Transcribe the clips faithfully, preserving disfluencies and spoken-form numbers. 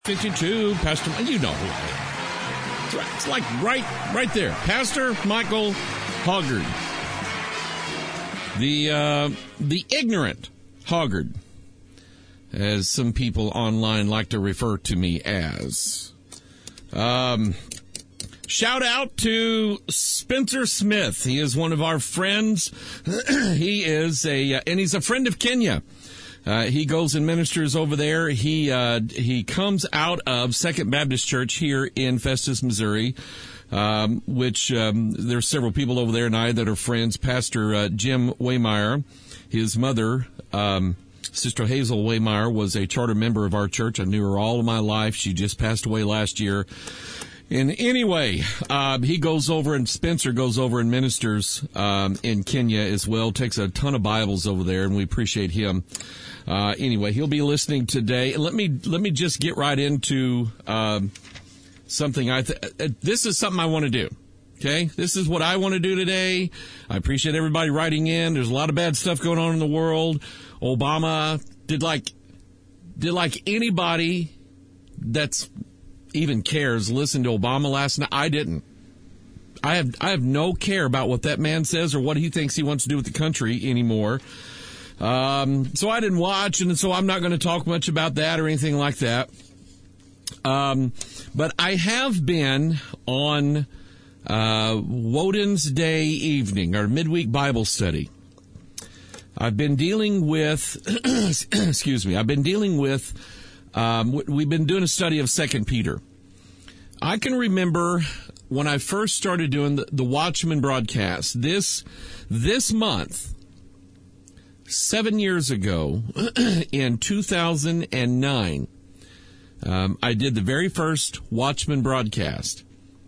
fifty-two, Pastor, you know who I am. It's, right, it's like right, right there. Pastor Michael Hoggard. The, uh, the ignorant Hoggard, as some people online like to refer to me as. Um, shout out to Spencer Smith. He is one of our friends. He is a, uh, and he's a friend of Kenya. Uh, he goes and ministers over there. He, uh, he comes out of Second Baptist Church here in Festus, Missouri, um, which, um, there's several people over there and I that are friends. Pastor, uh, Jim Waymeyer, his mother, um, Sister Hazel Waymeyer was a charter member of our church. I knew her all of my life. She just passed away last year. And anyway, uh, he goes over and Spencer goes over and ministers, um, in Kenya as well, takes a ton of Bibles over there, and we appreciate him. Uh, anyway, he'll be listening today. And let me, let me just get right into, um, something I, th- this is something I want to do. Okay. This is what I want to do today. I appreciate everybody writing in. There's a lot of bad stuff going on in the world. Obama did like, did like anybody that's even cares listen to Obama last night. I didn't. I have, I have no care about what that man says or what he thinks he wants to do with the country anymore. Um, so I didn't watch, and so I'm not going to talk much about that or anything like that. Um, but I have been on, uh, Woden's Day evening, our midweek Bible study. I've been dealing with, excuse me, I've been dealing with, um, we've been doing a study of Second Peter. I can remember when I first started doing the, the Watchman broadcast, this, this month, seven years ago, in two thousand nine, um, I did the very first Watchman broadcast.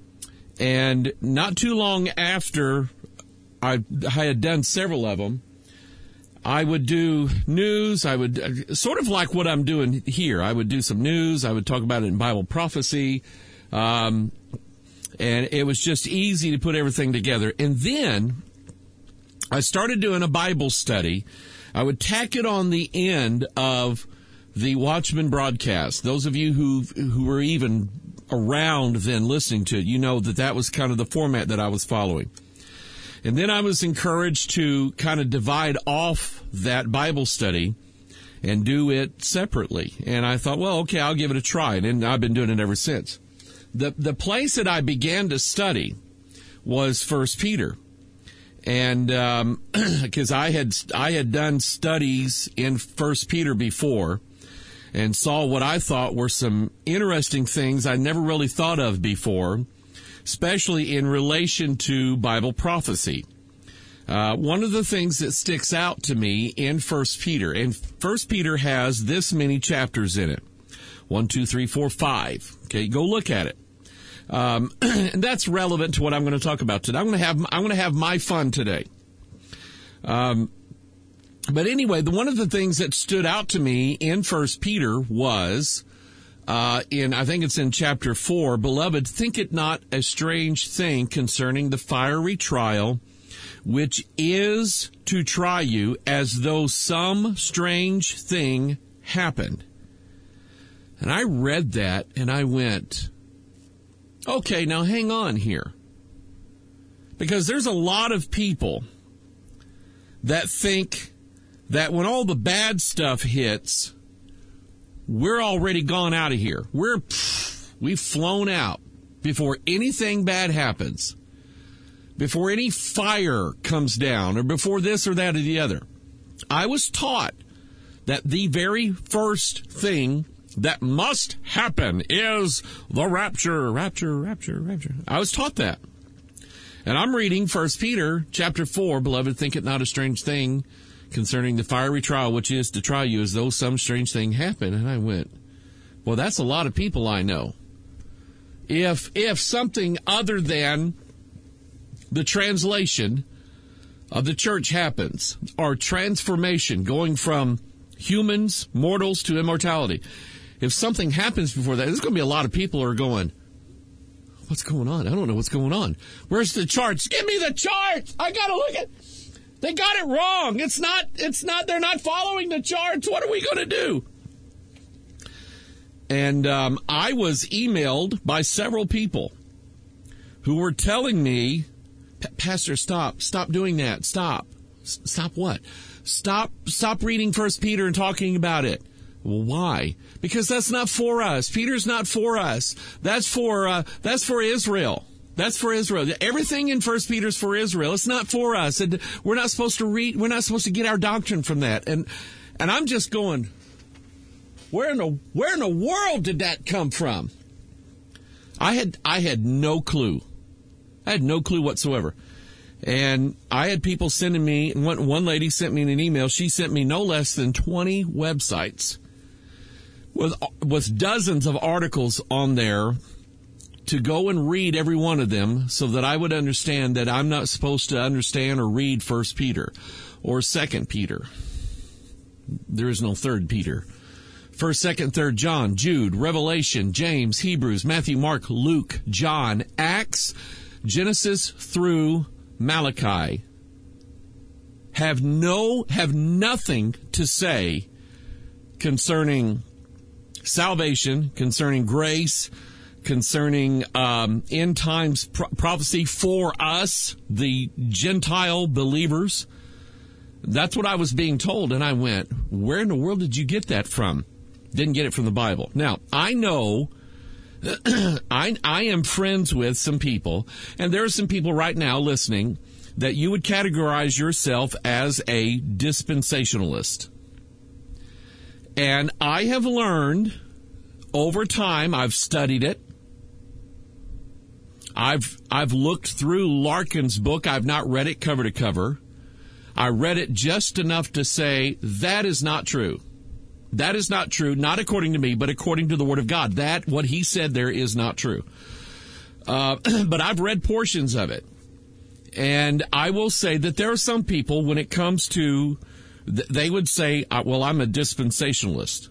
And not too long after I, I had done several of them, I would do news. I would, sort of like what I'm doing here. I would do some news. I would talk about it in Bible prophecy. Um, and it was just easy to put everything together. And then I started doing a Bible study. I would tack it on the end of the Watchman broadcast. Those of you who who were even around then listening to it, you know that that was kind of the format that I was following. And then I was encouraged to kind of divide off that Bible study and do it separately. And I thought, well, okay, I'll give it a try. And I've been doing it ever since. The the place that I began to study was First Peter. And, um, cause I had, I had done studies in First Peter before and saw what I thought were some interesting things I never really thought of before, especially in relation to Bible prophecy. Uh, one of the things that sticks out to me in First Peter, and First Peter has this many chapters in it. One, two, three, four, five. Okay, go look at it. Um, and that's relevant to what I'm going to talk about today. I'm going to have, I'm going to have my fun today. Um, but anyway, the, one of the things that stood out to me in First Peter was, uh, in, I think it's in chapter four, beloved, think it not a strange thing concerning the fiery trial, which is to try you as though some strange thing happened. And I read that and I went, okay, now hang on here. Because there's a lot of people that think that when all the bad stuff hits, we're already gone out of here. We're, pff, we've flown out before anything bad happens, before any fire comes down, or before this or that or the other. I was taught that the very first thing that must happen is the rapture, rapture, rapture, rapture. I was taught that. And I'm reading First Peter chapter four, beloved, think it not a strange thing concerning the fiery trial, which is to try you as though some strange thing happened. And I went, well, that's a lot of people I know. If, if something other than the translation of the church happens, or transformation going from humans, mortals to immortality, if something happens before that, there's going to be a lot of people who are going, what's going on? I don't know what's going on. Where's the charts? Give me the charts. I got to look at, they got it wrong. It's not, it's not, they're not following the charts. What are we going to do? And um, I was emailed by several people who were telling me, Pastor, stop, stop doing that. Stop. S- stop what? Stop, stop reading First Peter and talking about it. Well, why? Because that's not for us. Peter's not for us. That's for, uh, that's for Israel. That's for Israel. Everything in First Peter is for Israel. It's not for us. And we're not supposed to read, we're not supposed to get our doctrine from that. And, and I'm just going, where in the, where in the world did that come from? I had, I had no clue. I had no clue whatsoever. And I had people sending me, one, one lady sent me an email. She sent me no less than twenty websites with, with dozens of articles on there to go and read every one of them so that I would understand that I'm not supposed to understand or read First Peter or Second Peter. There is no Third Peter. First, Second, Third John, Jude, Revelation, James, Hebrews, Matthew, Mark, Luke, John, Acts, Genesis through Malachi have no, have nothing to say concerning salvation, concerning grace, concerning um, end times pro- prophecy for us, the Gentile believers. That's what I was being told, and I went, where in the world did you get that from? Didn't get it from the Bible. Now, I know I, I am friends with some people, and there are some people right now listening that you would categorize yourself as a dispensationalist. And I have learned over time, I've studied it. I've I've looked through Larkin's book. I've not read it cover to cover. I read it just enough to say that is not true. That is not true, not according to me, but according to the Word of God. That, what he said there, is not true. Uh, but I've read portions of it. And I will say that there are some people, when it comes to, they would say, well, I'm a dispensationalist.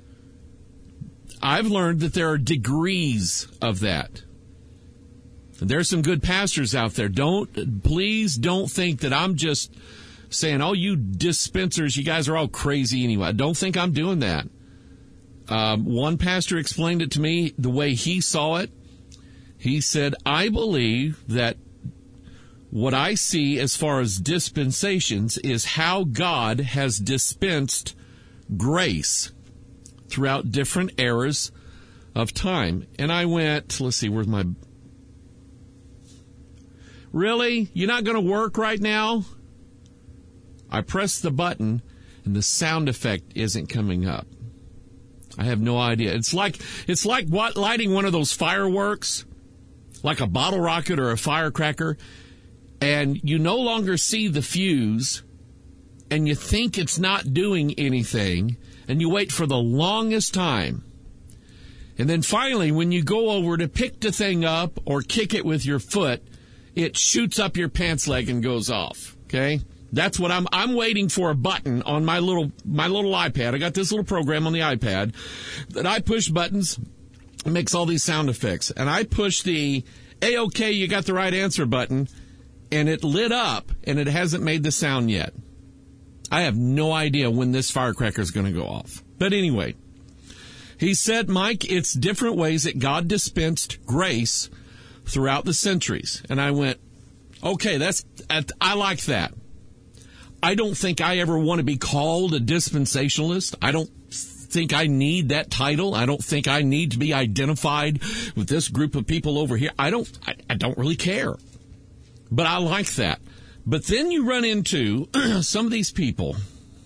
I've learned that there are degrees of that. There's some good pastors out there. Don't, please don't think that I'm just saying, oh, you dispensers, you guys are all crazy anyway. Don't think I'm doing that. Um, one pastor explained it to me the way he saw it. He said, I believe that what I see as far as dispensations is how God has dispensed grace throughout different eras of time. And I went, let's see, where's my... Really? You're not going to work right now? I press the button, and the sound effect isn't coming up. I have no idea. It's like it's like what, lighting one of those fireworks, like a bottle rocket or a firecracker, and you no longer see the fuse, and you think it's not doing anything, and you wait for the longest time. And then finally, when you go over to pick the thing up or kick it with your foot, it shoots up your pants leg and goes off. Okay? That's what I'm, I'm waiting for a button on my little, my little iPad. I got this little program on the iPad that I push buttons. It makes all these sound effects. And I push the A-OK, you got the right answer button, and it lit up, and it hasn't made the sound yet. I have no idea when this firecracker is going to go off. But anyway, he said, Mike, it's different ways that God dispensed grace throughout the centuries. And I went, okay, that's, I like that. I don't think I ever want to be called a dispensationalist. I don't think I need that title. I don't think I need to be identified with this group of people over here. I don't, I, I don't really care. But I like that. But then you run into some of these people,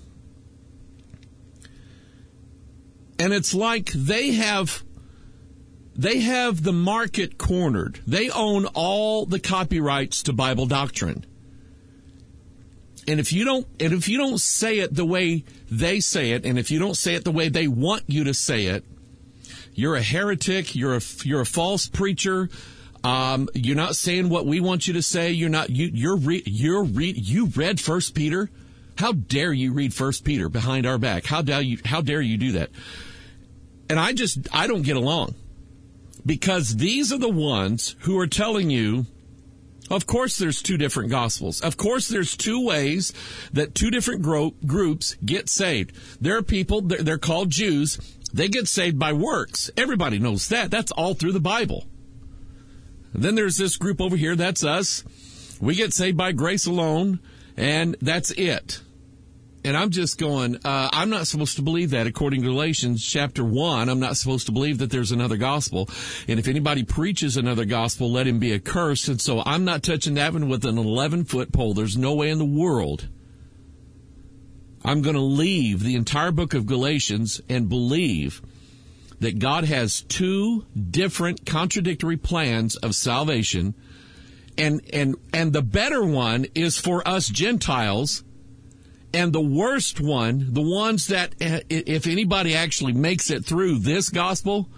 and it's like they have they have the market cornered. They own all the copyrights to Bible doctrine. And if you don't and if you don't say it the way they say it, and if you don't say it the way they want you to say it, you're a heretic, you're a you're a false preacher. Um, you're not saying what we want you to say. You're not, you, you're, re, you're re, you read First Peter. How dare you read First Peter behind our back? How dare you, how dare you do that? And I just, I don't get along, because these are the ones who are telling you, of course there's two different gospels. Of course there's two ways that two different gro- groups get saved. There are people, they're, they're called Jews, They get saved by works. Everybody knows that. That's all through the Bible. And then there's this group over here. That's us. We get saved by grace alone, and that's it. And I'm just going, uh, I'm not supposed to believe that. According to Galatians chapter one, I'm not supposed to believe that there's another gospel. And if anybody preaches another gospel, let him be accursed. And so I'm not touching that one with an eleven-foot pole. There's no way in the world. I'm going to leave the entire book of Galatians and believe that God has two different contradictory plans of salvation. And, and, and the better one is for us Gentiles. And the worst one, the ones that, if anybody actually makes it through this gospel,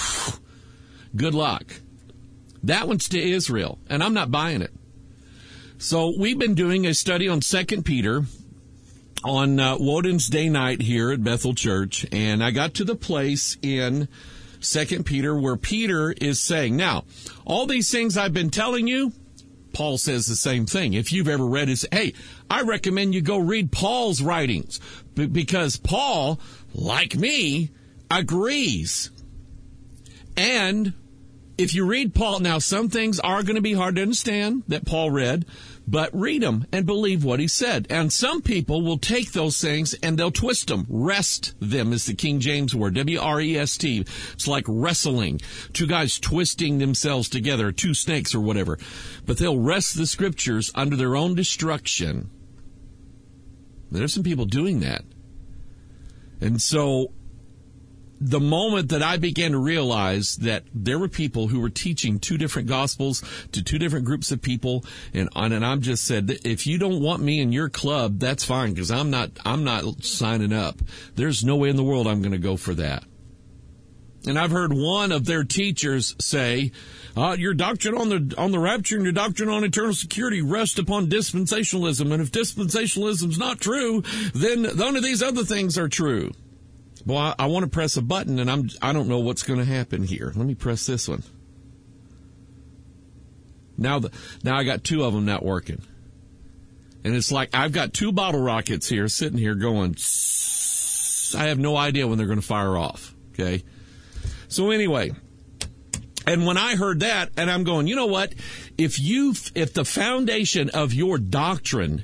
good luck. That one's to Israel, and I'm not buying it. So we've been doing a study on Second Peter on uh, Woden's Day night here at Bethel Church, and I got to the place in Second Peter where Peter is saying, now, all these things I've been telling you, Paul says the same thing. If you've ever read his, hey, I recommend you go read Paul's writings b- because Paul, like me, agrees. And if you read Paul, now some things are going to be hard to understand that Paul read, but read them and believe what he said. And some people will take those things and they'll twist them. Wrest them is the King James word, W R E S T. It's like wrestling, two guys twisting themselves together, two snakes or whatever. But they'll wrest the scriptures under their own destruction. There's some people doing that. And so the moment that I began to realize that there were people who were teaching two different gospels to two different groups of people, and and I'm just said, if you don't want me in your club, that's fine, because I'm not I'm not signing up. There's no way in the world I'm going to go for that. And I've heard one of their teachers say, uh, your doctrine on the on the rapture and your doctrine on eternal security rest upon dispensationalism, and if dispensationalism's not true, then none of these other things are true. Well, I, I want to press a button, and I'm, I don't know what's going to happen here. Let me press this one. Now, the, now I got two of them not working. And it's like I've got two bottle rockets here sitting here going, I have no idea when they're going to fire off, okay? So anyway, and when I heard that, and I'm going, you know what? If you, if the foundation of your doctrine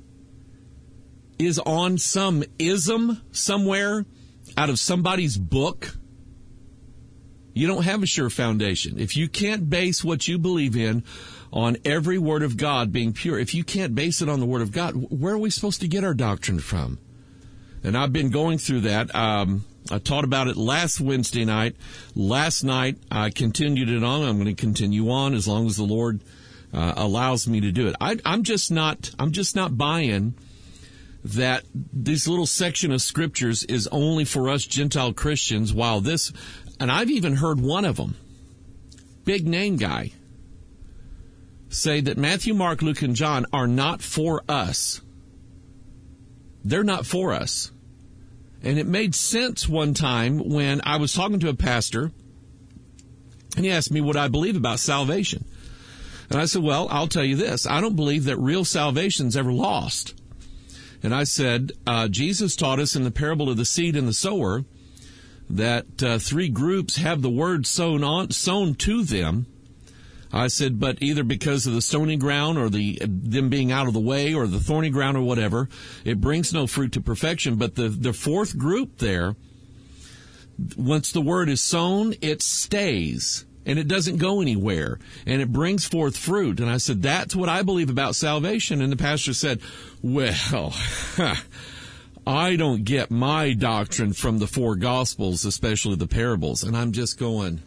is on some ism somewhere, out of somebody's book, you don't have a sure foundation. If you can't base what you believe in on every word of God being pure, if you can't base it on the word of God, where are we supposed to get our doctrine from? And I've been going through that. Um, I taught about it last Wednesday night. Last night, I continued it on. I'm going to continue on as long as the Lord uh, allows me to do it. I, I'm just not, I'm just not buying that this little section of scriptures is only for us Gentile Christians, while this, and I've even heard one of them, big name guy, say that Matthew, Mark, Luke, and John are not for us. They're not for us. And it made sense one time when I was talking to a pastor, and he asked me what I believe about salvation. And I said, well, I'll tell you this. I don't believe that real salvation's ever lost. And I said, uh, Jesus taught us in the parable of the seed and the sower that uh, three groups have the word sown on, sown to them. I said, but either because of the stony ground or the them being out of the way or the thorny ground or whatever, it brings no fruit to perfection. But the, the fourth group there, once the word is sown, it stays. And it doesn't go anywhere, and it brings forth fruit. And I said, that's what I believe about salvation. And the pastor said, well, I don't get my doctrine from the four Gospels, especially the parables. And I'm just going,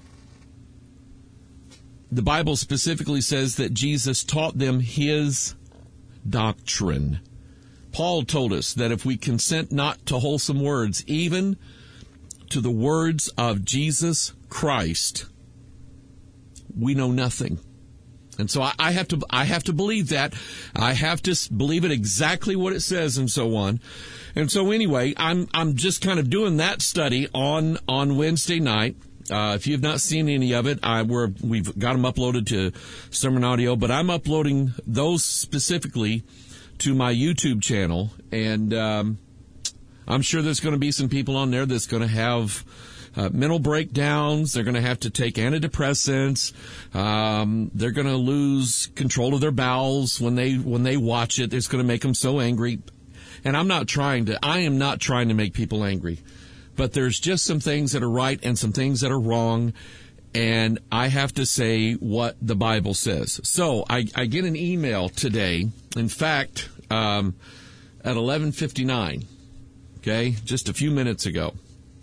the Bible specifically says that Jesus taught them his doctrine. Paul told us that if we consent not to wholesome words, even to the words of Jesus Christ, we know nothing. And so I, I have to, I have to believe that. I have to believe it exactly what it says and so on. And so anyway, I'm, I'm just kind of doing that study on, on Wednesday night. Uh, if you've not seen any of it, I, we're, we've got them uploaded to Sermon Audio, but I'm uploading those specifically to my YouTube channel. And, um, I'm sure there's going to be some people on there that's going to have uh, mental breakdowns. They're going to have to take antidepressants. Um, they're going to lose control of their bowels when they when they watch it. It's going to make them so angry. And I'm not trying to. I am not trying to make people angry. But there's just some things that are right and some things that are wrong. And I have to say what the Bible says. So I, I get an email today. In fact, um, at eleven fifty-nine, okay, just a few minutes ago.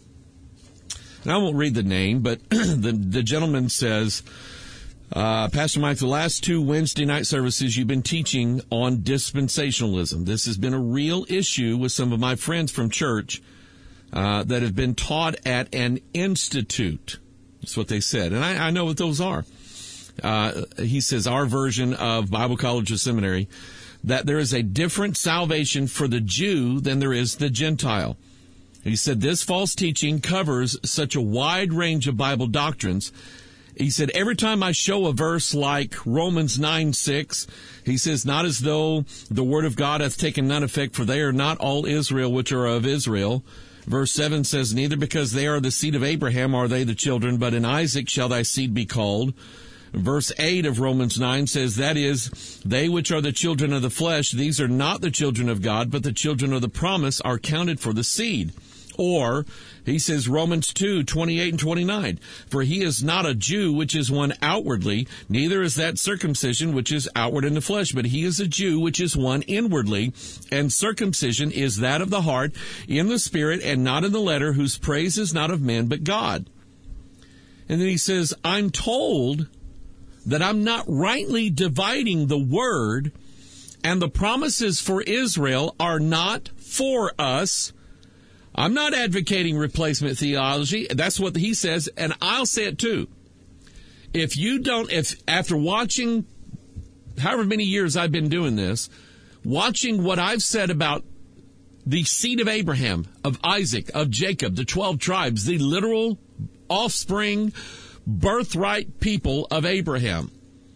And I won't read the name, but the, the gentleman says, uh, Pastor Mike, the last two Wednesday night services you've been teaching on dispensationalism. This has been a real issue with some of my friends from church uh, that have been taught at an institute. That's what they said. And I, I know what those are. Uh, he says, our version of Bible College or Seminary, that there is a different salvation for the Jew than there is the Gentile. He said, this false teaching covers such a wide range of Bible doctrines. He said, every time I show a verse like Romans nine six, he says, not as though the word of God hath taken none effect, for they are not all Israel which are of Israel. Verse seven says, neither because they are the seed of Abraham are they the children, but in Isaac shall thy seed be called. Verse eight of Romans nine says, that is, they which are the children of the flesh, these are not the children of God, but the children of the promise are counted for the seed. Or, he says, Romans two twenty-eight and twenty-nine, for he is not a Jew which is one outwardly, neither is that circumcision which is outward in the flesh, but he is a Jew which is one inwardly, and circumcision is that of the heart, in the spirit, and not in the letter, whose praise is not of men, but God. And then he says, I'm told that I'm not rightly dividing the word, and the promises for Israel are not for us. I'm not advocating replacement theology. That's what he says, and I'll say it too. If you don't, if after watching however many years I've been doing this, watching what I've said about the seed of Abraham, of Isaac, of Jacob, the twelve tribes, the literal offspring, birthright people of Abraham,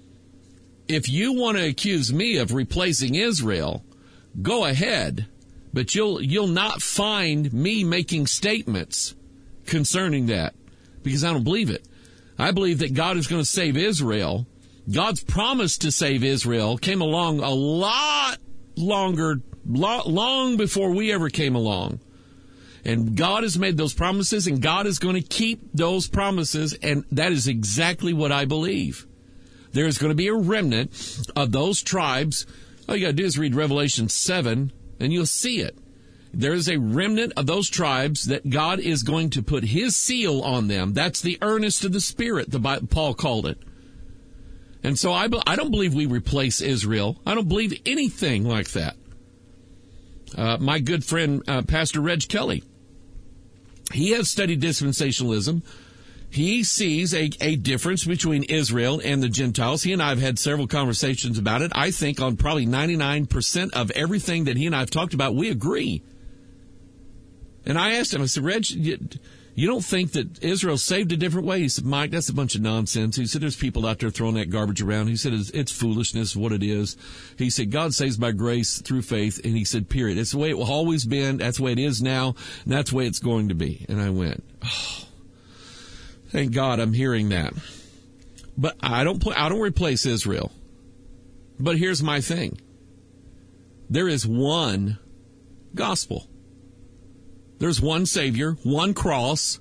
if you want to accuse me of replacing Israel, go ahead. But you'll you'll not find me making statements concerning that, because I don't believe it. I believe that God is going to save Israel. God's promise to save Israel came along a lot longer, lo- long before we ever came along. And God has made those promises, and God is going to keep those promises, and that is exactly what I believe. There is going to be a remnant of those tribes. All you got to do is read Revelation seven, and you'll see it. There is a remnant of those tribes that God is going to put his seal on them. That's the earnest of the Spirit, the Bible, Paul called it. And so I, I don't believe we replace Israel. I don't believe anything like that. Uh, my good friend, uh, Pastor Reg Kelly, he has studied dispensationalism. He sees a, a difference between Israel and the Gentiles. He and I have had several conversations about it. I think on probably ninety-nine percent of everything that he and I have talked about, we agree. And I asked him, I said, Reg, you, you don't think that Israel's saved a different way? He said, Mike, that's a bunch of nonsense. He said, there's people out there throwing that garbage around. He said, it's, it's foolishness, what it is. He said, God saves by grace through faith. And he said, period. It's the way it will always been. That's the way it is now. And that's the way it's going to be. And I went, oh. Thank God I'm hearing that. But I don't I don't replace Israel. But here's my thing. There is one gospel. There's one Savior, one cross.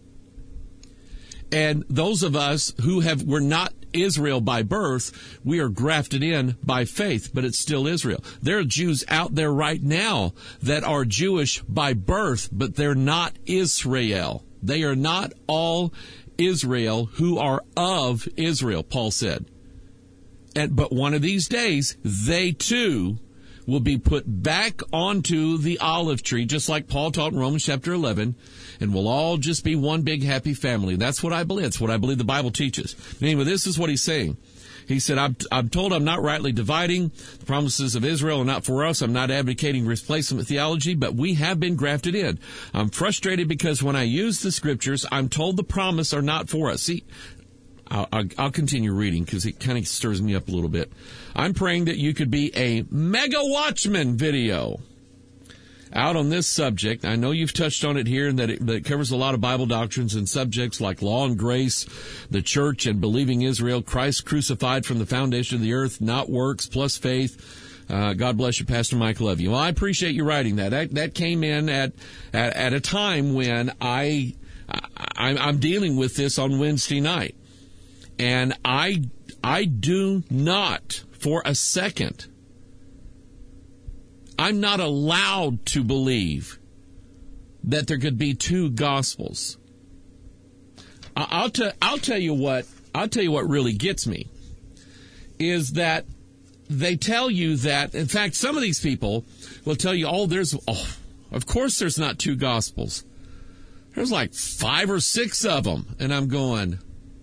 And those of us who have were not Israel by birth, we are grafted in by faith, but it's still Israel. There are Jews out there right now that are Jewish by birth, but they're not Israel. They are not all Israel who are of Israel, Paul said. And, but one of these days, they too will be put back onto the olive tree, just like Paul taught in Romans chapter eleven, and we'll all just be one big happy family. That's what I believe. That's what I believe the Bible teaches. Anyway, this is what he's saying. He said, I'm, I'm told I'm not rightly dividing. The promises of Israel are not for us. I'm not advocating replacement theology, but we have been grafted in. I'm frustrated because when I use the scriptures, I'm told the promise are not for us. See, I'll, I'll, I'll continue reading because it kind of stirs me up a little bit. I'm praying that you could be a mega watchman video. out on this subject. I know you've touched on it here, and that it, that it covers a lot of Bible doctrines and subjects like law and grace, the church and believing Israel, Christ crucified from the foundation of the earth, not works, plus faith. Uh, God bless you, Pastor Mike. Love you. Well, I appreciate you writing that. That, that came in at, at at a time when I, I I'm dealing with this on Wednesday night, and I I do not for a second. I'm not allowed to believe that there could be two gospels. I'll tell I'll tell you what I'll tell you what really gets me is that they tell you that, in fact, some of these people will tell you, oh, there's oh, of course there's not two gospels. There's like five or six of them, and I'm going,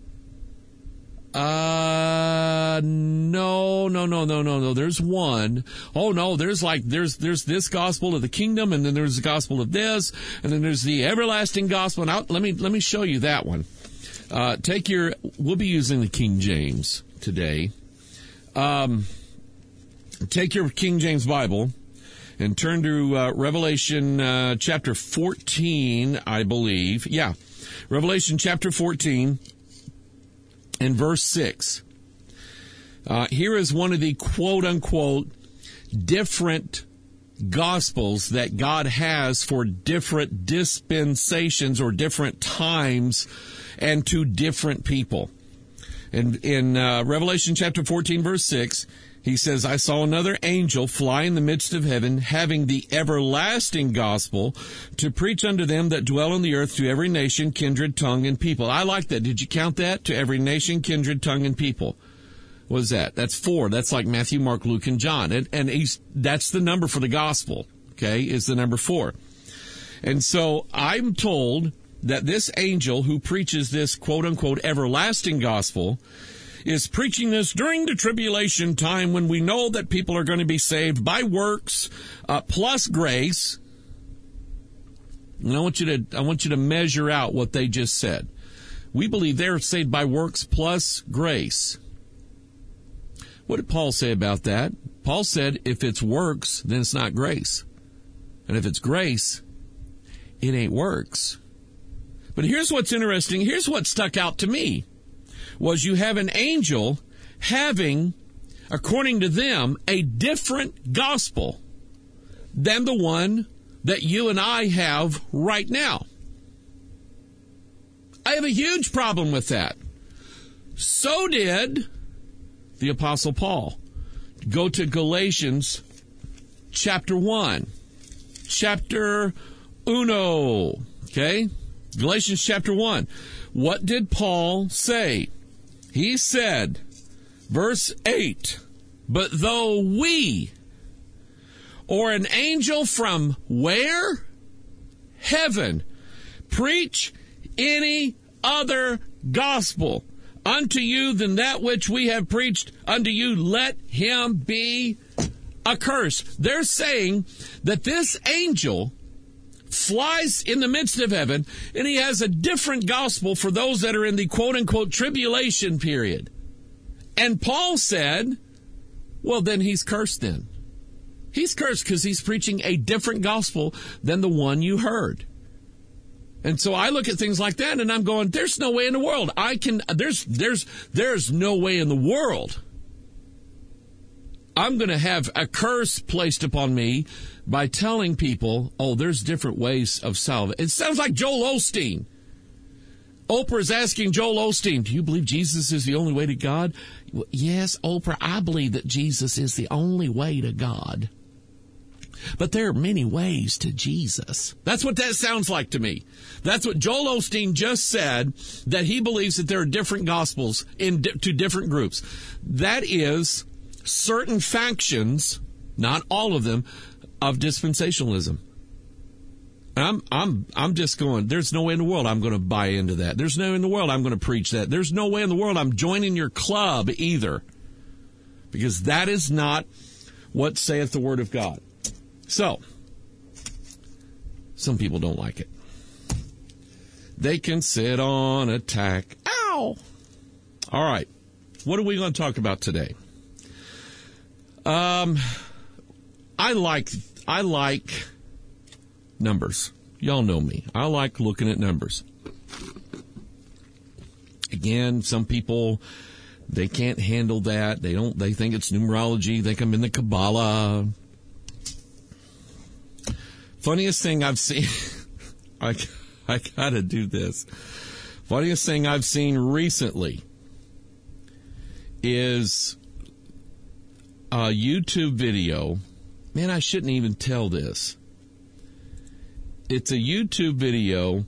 Uh, no, no, no, no, no, no. There's one. Oh, no, there's like, there's, there's this gospel of the kingdom, and then there's the gospel of this, and then there's the everlasting gospel. And I'll, let me, let me show you that one. Uh, take your, we'll be using the King James today. Um, take your King James Bible and turn to, uh, Revelation, uh, chapter fourteen, I believe. Yeah. Revelation chapter fourteen. In verse six, uh, here is one of the quote-unquote different gospels that God has for different dispensations or different times and to different people. In, in uh, Revelation chapter fourteen, verse six, he says, I saw another angel fly in the midst of heaven, having the everlasting gospel to preach unto them that dwell on the earth, to every nation, kindred, tongue, and people. I like that. Did you count that? To every nation, kindred, tongue, and people. What is that? That's four. That's like Matthew, Mark, Luke, and John. And, and he's, that's the number for the gospel, okay, is the number four. And so I'm told that this angel who preaches this quote-unquote everlasting gospel is preaching this during the tribulation time when we know that people are going to be saved by works uh, plus grace. And I want you to I want you to measure out what they just said. We believe they're saved by works plus grace. What did Paul say about that? Paul said if it's works, then it's not grace. And if it's grace, it ain't works. But here's what's interesting. Here's what stuck out to me. Was you have an angel having, according to them, a different gospel than the one that you and I have right now. I have a huge problem with that. So did the Apostle Paul. Go to Galatians chapter one. Chapter uno. Okay? Galatians chapter one. What did Paul say? He said, verse eight, but though we, or an angel from where? Heaven, preach any other gospel unto you than that which we have preached unto you, let him be accursed. They're saying that this angel flies in the midst of heaven, and he has a different gospel for those that are in the quote-unquote tribulation period. And Paul said, well, then he's cursed then. He's cursed because he's preaching a different gospel than the one you heard. And so I look at things like that, and I'm going, there's no way in the world. I can, there's, there's, there's no way in the world I'm going to have a curse placed upon me by telling people, oh, there's different ways of salvation. It sounds like Joel Osteen. Oprah's asking Joel Osteen, do you believe Jesus is the only way to God? Well, yes, Oprah, I believe that Jesus is the only way to God. But there are many ways to Jesus. That's what that sounds like to me. That's what Joel Osteen just said, that he believes that there are different gospels in di- to different groups. That is certain factions, not all of them, of dispensationalism. And I'm I'm I'm just going, there's no way in the world I'm going to buy into that. There's no way in the world I'm going to preach that. There's no way in the world I'm joining your club either. Because that is not what saith the Word of God. So, some people don't like it. They can sit on a tack. Ow! All right. What are we going to talk about today? Um, I like, I like Numbers. Y'all know me. I like looking at numbers. Again, some people, they can't handle that. They don't. They think it's numerology. They come in the Kabbalah. Funniest thing I've seen, I, I gotta do this. Funniest thing I've seen recently is a YouTube video. Man, I shouldn't even tell this. It's a YouTube video.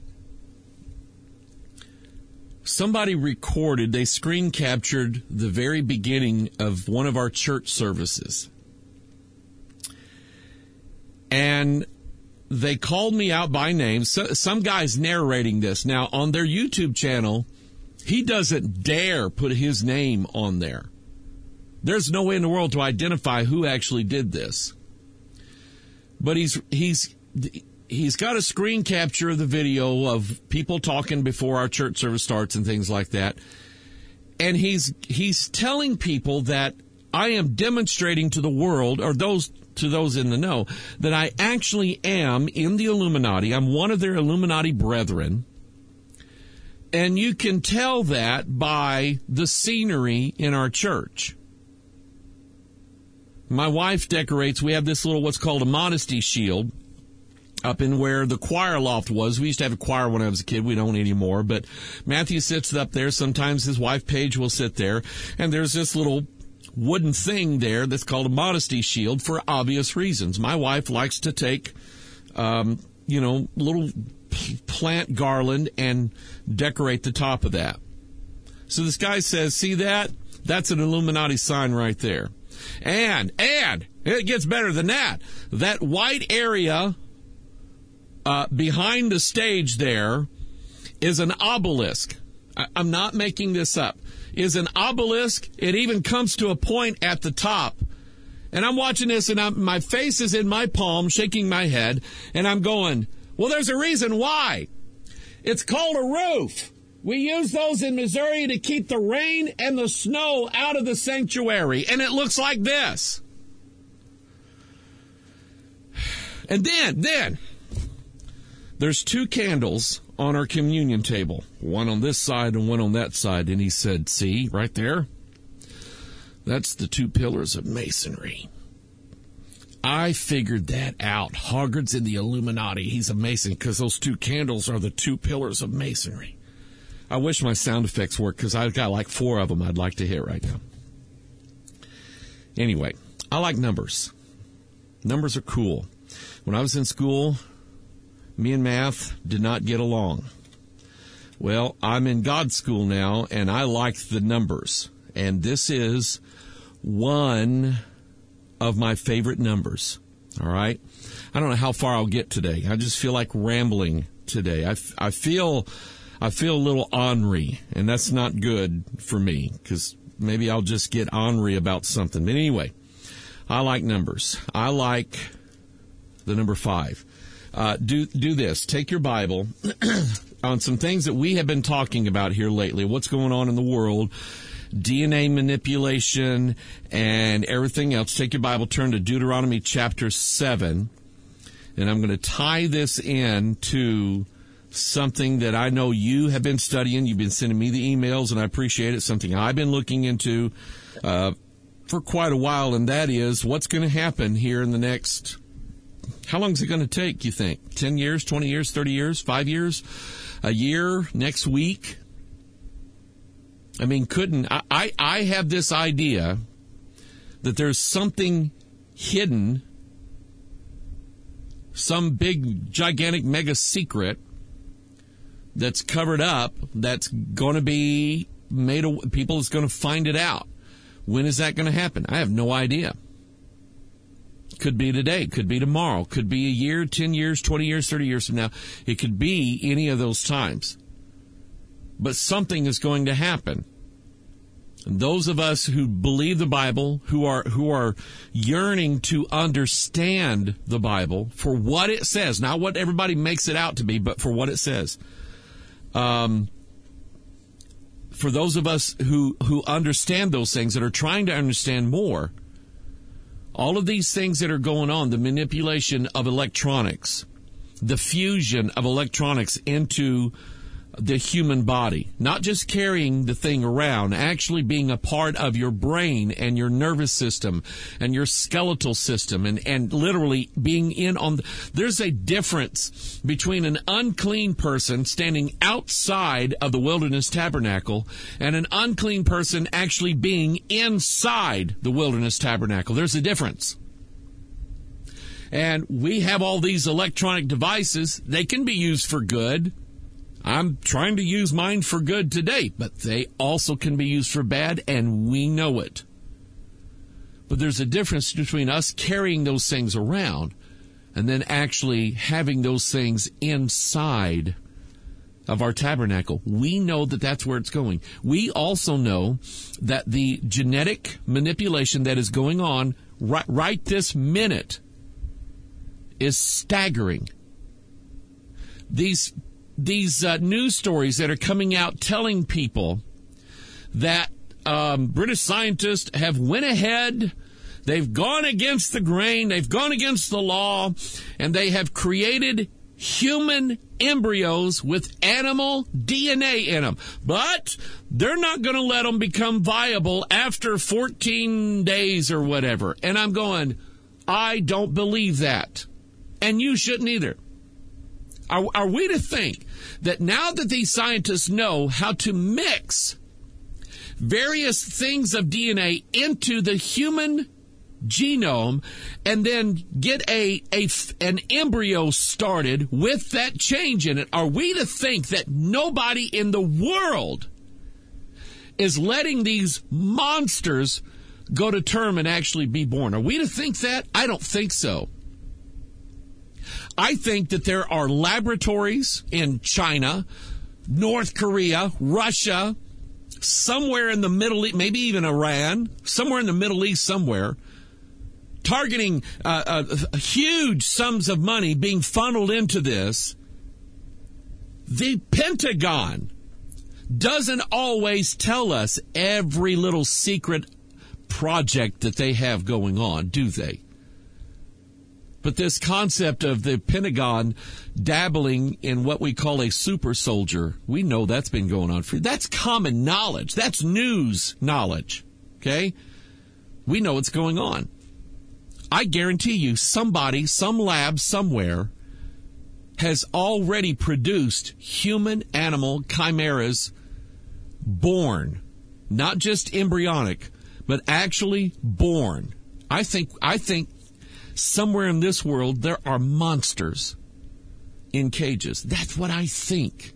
Somebody recorded, they screen captured the very beginning of one of our church services. And they called me out by name. So, some guy's narrating this. Now, on their YouTube channel, he doesn't dare put his name on there. There's no way in the world to identify who actually did this. But he's he's he's got a screen capture of the video of people talking before our church service starts and things like that. And he's he's telling people that I am demonstrating to the world, or those to those in the know, that I actually am in the Illuminati. I'm one of their Illuminati brethren. And you can tell that by the scenery in our church. My wife decorates, we have this little, what's called a modesty shield up in where the choir loft was. We used to have a choir when I was a kid. We don't anymore. But Matthew sits up there. Sometimes his wife, Paige, will sit there. And there's this little wooden thing there that's called a modesty shield for obvious reasons. My wife likes to take, um, you know, little plant garland and decorate the top of that. So this guy says, see that? That's an Illuminati sign right there. And, and, it gets better than that. That white area uh, behind the stage there is an obelisk. I, I'm not making this up. Is an obelisk. It even comes to a point at the top. And I'm watching this, and I'm, my face is in my palm, shaking my head, and I'm going, well, there's a reason why. It's called a roof. We use those in Missouri to keep the rain and the snow out of the sanctuary, and it looks like this. And then, then, there's two candles on our communion table, one on this side and one on that side. And he said, see, right there? That's the two pillars of masonry. I figured that out. Hoggard's in the Illuminati. He's a Mason because those two candles are the two pillars of masonry. I wish my sound effects worked because I've got like four of them I'd like to hit right now. Anyway, I like numbers. Numbers are cool. When I was in school, me and math did not get along. Well, I'm in God's school now, and I like the numbers. And this is one of my favorite numbers. All right? I don't know how far I'll get today. I just feel like rambling today. I, I feel I feel a little ornery, and that's not good for me because maybe I'll just get ornery about something. But anyway, I like numbers. I like the number five. Uh, do do this. Take your Bible on some things that we have been talking about here lately. What's going on in the world, D N A manipulation, and everything else. Take your Bible, turn to Deuteronomy chapter seven, and I'm going to tie this in to something that I know you have been studying. You've been sending me the emails, and I appreciate it. Something I've been looking into uh, for quite a while, and that is what's going to happen here in the next... How long is it going to take, you think? ten years, twenty years, thirty years, five years, a year, next week? I mean, couldn't... I, I, I have this idea that there's something hidden, some big, gigantic, mega secret that's covered up that's going to be made... People is going to find it out. When is that going to happen? I have no idea. Could be today, could be tomorrow, could be a year, ten years, twenty years, thirty years from now. It could be any of those times. But something is going to happen. And those of us who believe the Bible, who are who are yearning to understand the Bible for what it says, not what everybody makes it out to be, but for what it says. Um, for those of us who, who understand those things, that are trying to understand more, all of these things that are going on, the manipulation of electronics, the fusion of electronics into the human body, not just carrying the thing around, actually being a part of your brain and your nervous system and your skeletal system, and, and literally being in on the, there's a difference between an unclean person standing outside of the wilderness tabernacle and an unclean person actually being inside the wilderness tabernacle. There's a difference. And we have all these electronic devices. They can be used for good. I'm trying to use mine for good today, but they also can be used for bad, and we know it. But there's a difference between us carrying those things around and then actually having those things inside of our tabernacle. We know that that's where it's going. We also know that the genetic manipulation that is going on right, right this minute is staggering. These These uh, news stories that are coming out telling people that um, British scientists have went ahead, they've gone against the grain, they've gone against the law, and they have created human embryos with animal D N A in them. But they're not going to let them become viable after fourteen days or whatever. And I'm going, I don't believe that. And you shouldn't either. Are, are we to think that now that these scientists know how to mix various things of D N A into the human genome and then get a, a an embryo started with that change in it, are we to think that nobody in the world is letting these monsters go to term and actually be born? Are we to think that? I don't think so. I think that there are laboratories in China, North Korea, Russia, somewhere in the Middle East, maybe even Iran, somewhere in the Middle East somewhere, targeting uh, uh, huge sums of money being funneled into this. The Pentagon doesn't always tell us every little secret project that they have going on, do they? But this concept of the Pentagon dabbling in what we call a super soldier, we know that's been going on for, that's common knowledge. That's news knowledge. Okay? We know what's going on. I guarantee you somebody, some lab somewhere has already produced human animal chimeras born, not just embryonic, but actually born. I think, I think, somewhere in this world, there are monsters in cages. That's what I think.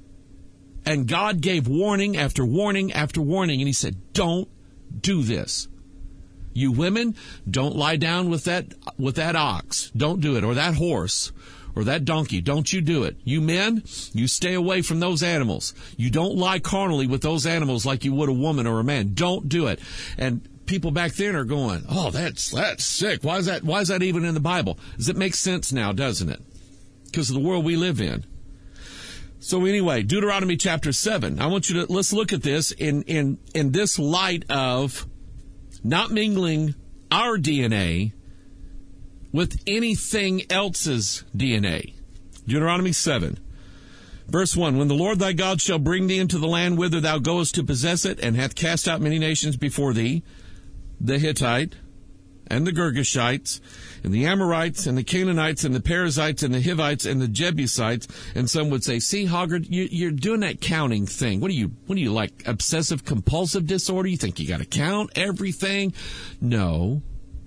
And God gave warning after warning after warning, and he said, don't do this. You women, don't lie down with that with that ox. Don't do it. Or that horse. Or that donkey. Don't you do it. You men, you stay away from those animals. You don't lie carnally with those animals like you would a woman or a man. Don't do it. And people back then are going, oh, that's that's sick. Why is that? Why is that even in the Bible? Does it make sense now, doesn't it? Because of the world we live in. So anyway, Deuteronomy chapter seven. I want you to, let's look at this in, in, in this light of not mingling our D N A with anything else's D N A. Deuteronomy seven. Verse one, when the Lord thy God shall bring thee into the land whither thou goest to possess it, and hath cast out many nations before thee, the Hittite, and the Girgashites, and the Amorites, and the Canaanites, and the Perizzites, and the Hivites, and the Jebusites. And some would say, see, Hoggard, you, you're doing that counting thing. What are you, what are you, like, obsessive compulsive disorder? You think you got to count everything? No.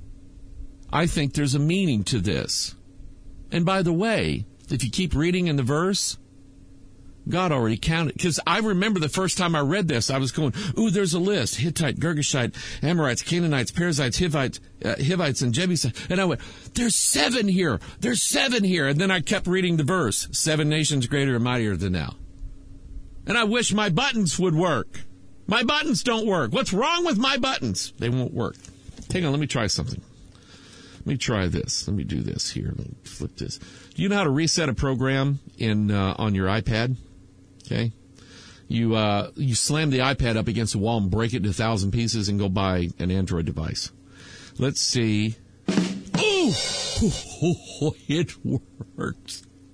I think there's a meaning to this. And by the way, if you keep reading in the verse, God already counted. Because I remember the first time I read this, I was going, ooh, there's a list. Hittite, Girgashite, Amorites, Canaanites, Perizzites, Hivites, uh, Hivites, and Jebusites. And I went, there's seven here. There's seven here. And then I kept reading the verse. Seven nations greater and mightier than thou. And I wish my buttons would work. My buttons don't work. What's wrong with my buttons? They won't work. Hang on, let me try something. Let me try this. Let me do this here. Let me flip this. Do you know how to reset a program in uh, on your iPad? Okay, you uh, you slam the iPad up against the wall and break it into a thousand pieces and go buy an Android device. Let's see. Oh, it works.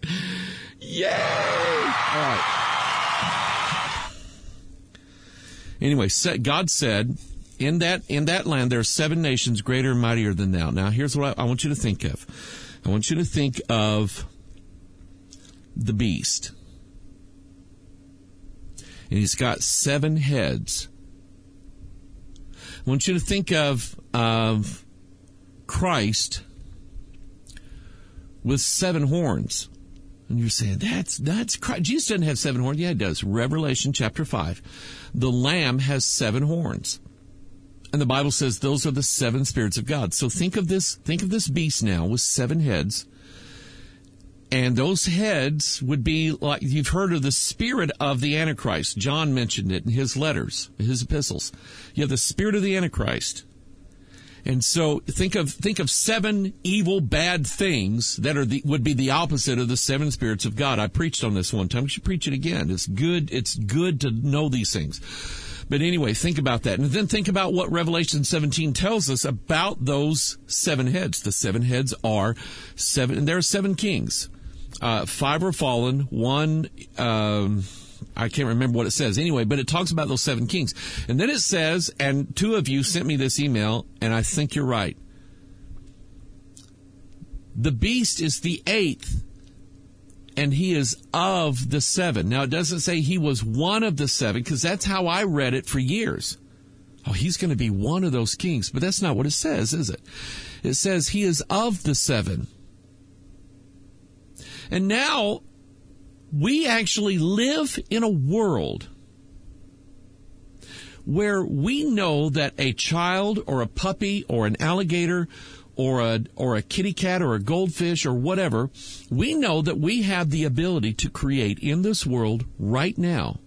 Yay! All right. Anyway, God said, in that in that land there are seven nations greater and mightier than thou. Now, here's what I, I want you to think of. I want you to think of the beast. And he's got seven heads. I want you to think of, of Christ with seven horns. And you're saying, that's, that's Christ. Jesus doesn't have seven horns. Yeah, he does. Revelation chapter five. The Lamb has seven horns. And the Bible says those are the seven spirits of God. So think of this, think of this beast now with seven heads. And those heads would be like, you've heard of the spirit of the Antichrist. John mentioned it in his letters, his epistles. You have the spirit of the Antichrist. And so think of, think of seven evil, bad things that are the, would be the opposite of the seven spirits of God. I preached on this one time. We should preach it again. It's good. It's good to know these things. But anyway, think about that. And then think about what Revelation seventeen tells us about those seven heads. The seven heads are seven, and there are seven kings. Uh, five are fallen, one, um, I can't remember what it says anyway, but it talks about those seven kings. And then it says, and two of you sent me this email, and I think you're right. The beast is the eighth, and he is of the seven. Now, it doesn't say he was one of the seven, because that's how I read it for years. Oh, he's going to be one of those kings. But that's not what it says, is it? It says he is of the seven. And now, we actually live in a world where we know that a child or a puppy or an alligator or a or a kitty cat or a goldfish or whatever, we know that we have the ability to create in this world right now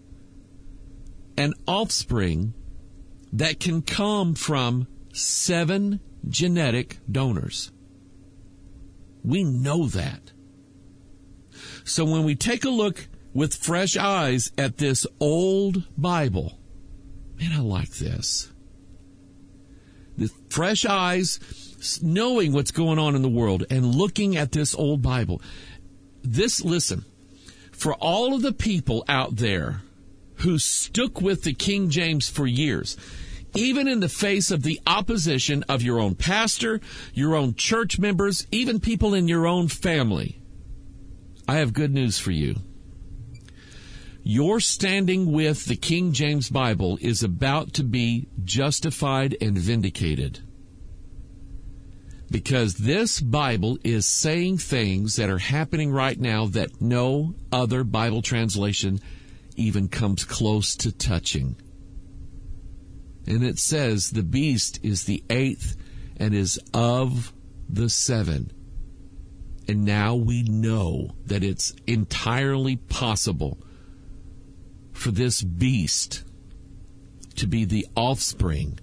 an offspring that can come from seven genetic donors. We know that. So when we take a look with fresh eyes at this old Bible, man, I like this. The fresh eyes, knowing what's going on in the world and looking at this old Bible. This, listen, for all of the people out there who stuck with the King James for years, even in the face of the opposition of your own pastor, your own church members, even people in your own family, I have good news for you. Your standing with the King James Bible is about to be justified and vindicated. Because this Bible is saying things that are happening right now that no other Bible translation even comes close to touching. And it says the beast is the eighth and is of the seven. And now we know that it's entirely possible for this beast to be the offspring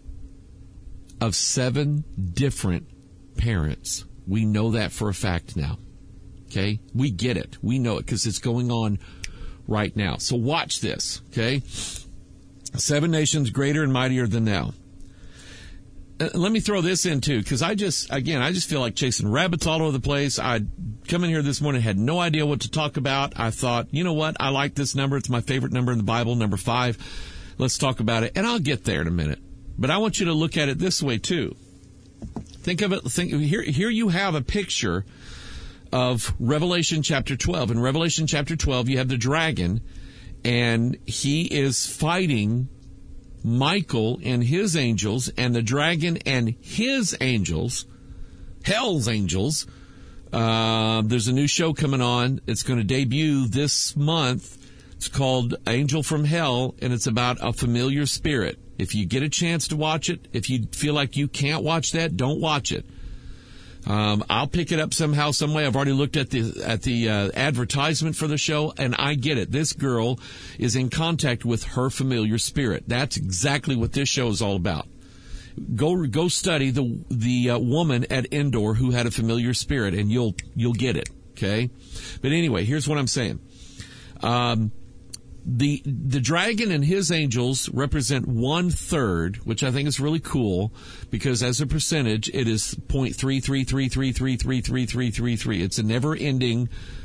of seven different parents. We know that for a fact now. Okay? We get it. We know it because it's going on right now. So watch this. Okay? Seven nations greater and mightier than thou. Uh, let me throw this in, too, because I just, again, I just feel like chasing rabbits all over the place. I come in here this morning, had no idea what to talk about. I thought, you know what? I like this number. It's my favorite number in the Bible, number five. Let's talk about it. And I'll get there in a minute. But I want you to look at it this way, too. Think of it. Think here, here you have a picture of Revelation chapter twelve. In Revelation chapter twelve, you have the dragon, and he is fighting Michael and his angels, and the dragon and his angels, hell's angels. Uh, there's a new show coming on. It's going to debut this month. It's called Angel from Hell, and it's about a familiar spirit. If you get a chance to watch it, if you feel like you can't watch that, don't watch it. Um, I'll pick it up somehow, some way. I've already looked at the at the uh, advertisement for the show, and I get it. This girl is in contact with her familiar spirit. That's exactly what this show is all about. Go go study the the uh, woman at Endor who had a familiar spirit, and you'll you'll get it. Okay, but anyway, here's what I'm saying. Um, The the dragon and his angels represent one third, which I think is really cool because as a percentage, it is point three three three three three three three three three three. It's a never ending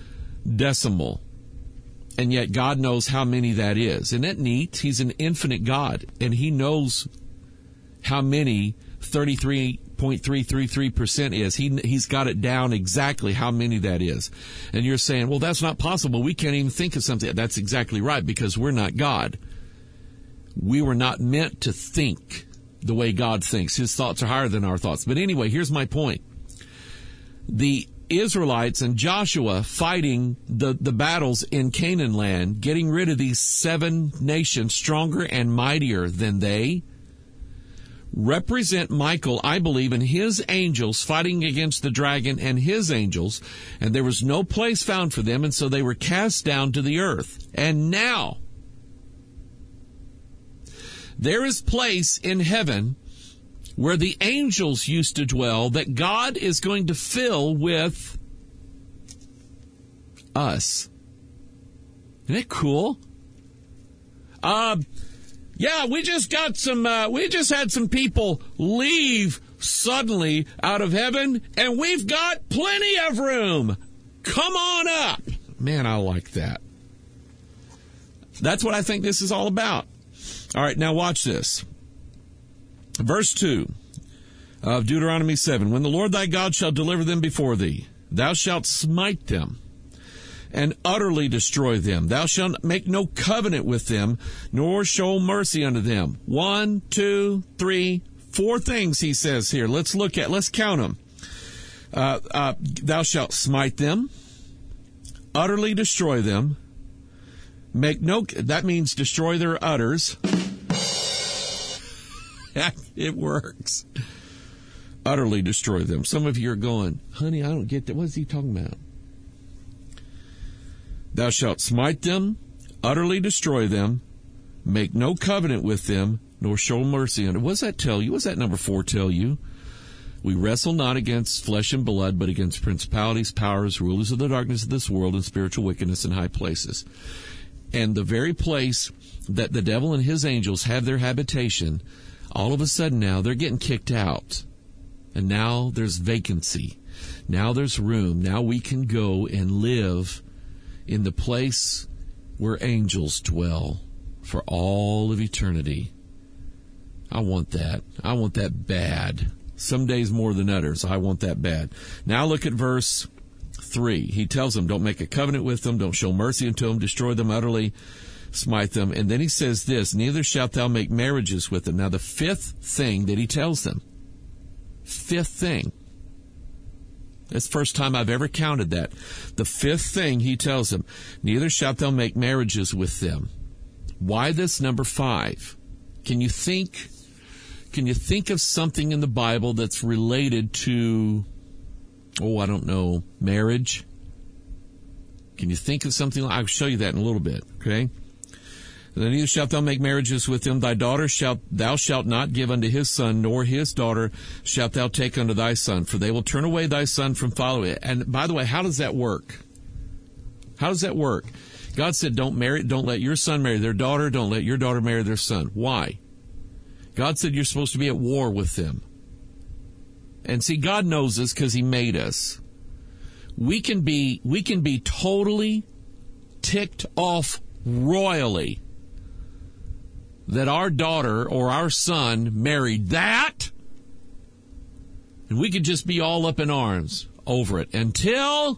decimal. And yet God knows how many that is. Isn't that neat? He's an infinite God, and he knows how many thirty-three point three three three percent is. He, he's got it down exactly how many that is. And you're saying, well, that's not possible. We can't even think of something. That's exactly right, because we're not God. We were not meant to think the way God thinks. His thoughts are higher than our thoughts. But anyway, here's my point. The Israelites and Joshua fighting the, the battles in Canaan land, getting rid of these seven nations stronger and mightier than they, represent Michael, I believe, and his angels fighting against the dragon and his angels, and there was no place found for them, and so they were cast down to the earth. And now, there is place in heaven where the angels used to dwell that God is going to fill with us. Isn't that cool? Uh, yeah, we just got some, uh, we just had some people leave suddenly out of heaven, and we've got plenty of room. Come on up. Man, I like that. That's what I think this is all about. All right, now watch this. Verse two of Deuteronomy seven. When the Lord thy God shall deliver them before thee, thou shalt smite them and utterly destroy them. Thou shalt make no covenant with them, nor show mercy unto them. One, two, three, four things he says here. Let's look at, let's count them. Uh, uh, thou shalt smite them, utterly destroy them, make no, that means destroy their udders. It works. Utterly destroy them. Some of you are going, honey, I don't get that. What is he talking about? Thou shalt smite them, utterly destroy them, make no covenant with them, nor show mercy unto them. What does that tell you? What does that number four tell you? We wrestle not against flesh and blood, but against principalities, powers, rulers of the darkness of this world, and spiritual wickedness in high places. And the very place that the devil and his angels have their habitation, all of a sudden now they're getting kicked out. And now there's vacancy. Now there's room. Now we can go and live in the place where angels dwell for all of eternity. I want that. I want that bad. Some days more than others. I want that bad. Now look at verse three. He tells them, don't make a covenant with them. Don't show mercy unto them. Destroy them utterly. Smite them. And then he says this, neither shalt thou make marriages with them. Now the fifth thing that he tells them, fifth thing, that's the first time I've ever counted that. The fifth thing he tells them, neither shalt thou make marriages with them. Why this number five? Can you think, can you think of something in the Bible that's related to, oh, I don't know, marriage? Can you think of something? I'll show you that in a little bit, okay? Then neither shalt thou make marriages with him. Thy daughter shalt thou shalt not give unto his son, nor his daughter shalt thou take unto thy son, for they will turn away thy son from following it. And by the way, how does that work? How does that work? God said, don't marry, don't let your son marry their daughter, don't let your daughter marry their son. Why? God said you're supposed to be at war with them. And see, God knows this because he made us. We can be, we can be totally ticked off royally that our daughter or our son married that, and we could just be all up in arms over it until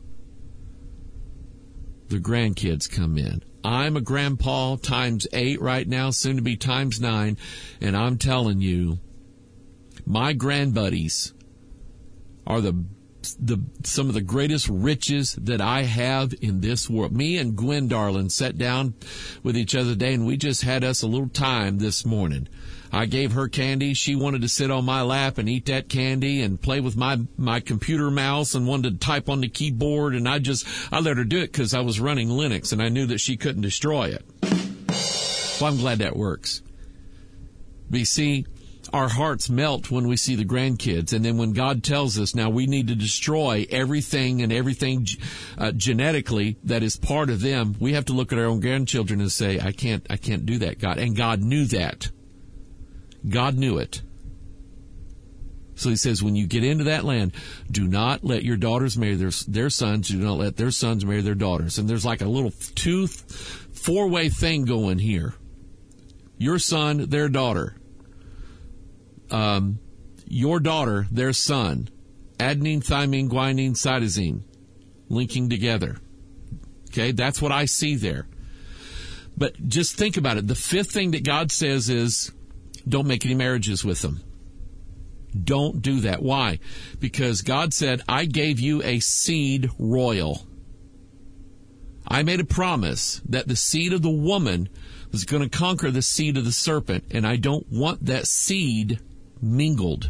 the grandkids come in. I'm a grandpa times eight right now, soon to be times nine, and I'm telling you, my grandbuddies are the the some of the greatest riches that I have in this world. Me and Gwen Darling sat down with each other today, and we just had us a little time this morning. I gave her candy. She wanted to sit on my lap and eat that candy and play with my, my computer mouse and wanted to type on the keyboard, and I just, I let her do it because I was running Linux, and I knew that she couldn't destroy it. Well, I'm glad that works. But you see, our hearts melt when we see the grandkids, and then when God tells us now we need to destroy everything and everything uh, genetically that is part of them, we have to look at our own grandchildren and say, I can't, I can't do that, God. And God knew that. God knew it. So he says, when you get into that land, do not let your daughters marry their, their sons. Do not let their sons marry their daughters. And there's like a little two, four-way thing going here. Your son, their daughter. Um, your daughter, their son. Adenine, thymine, guanine, cytosine. Linking together. Okay, that's what I see there. But just think about it. The fifth thing that God says is, don't make any marriages with them. Don't do that. Why? Because God said, I gave you a seed royal. I made a promise that the seed of the woman was going to conquer the seed of the serpent, and I don't want that seed mingled.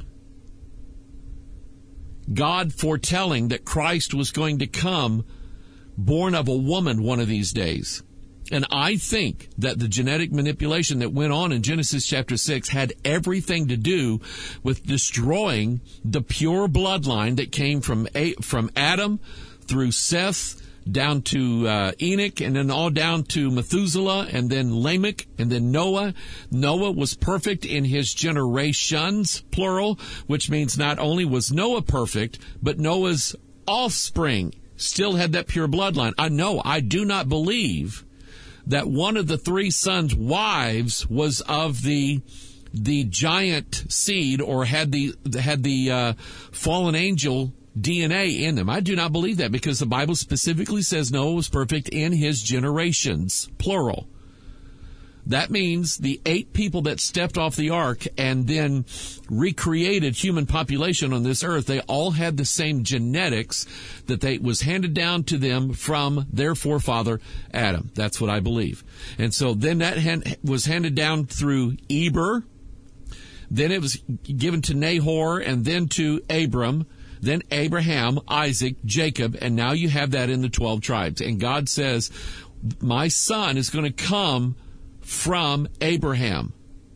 God foretelling that Christ was going to come born of a woman one of these days. And I think that the genetic manipulation that went on in Genesis chapter six had everything to do with destroying the pure bloodline that came from A- from Adam through Seth down to uh, Enoch, and then all down to Methuselah, and then Lamech, and then Noah. Noah was perfect in his generations, plural, which means not only was Noah perfect, but Noah's offspring still had that pure bloodline. I know, I do not believe that one of the three sons' wives was of the the giant seed or had the had the uh, fallen angel D N A in them. I do not believe that, because the Bible specifically says Noah was perfect in his generations, plural. That means the eight people that stepped off the ark and then recreated human population on this earth, they all had the same genetics that they was handed down to them from their forefather Adam. That's what I believe. And so then that hand, was handed down through Eber. Then it was given to Nahor, and then to Abram, then Abraham, Isaac, Jacob, and now you have that in the twelve tribes. And God says, my son is going to come from Abraham.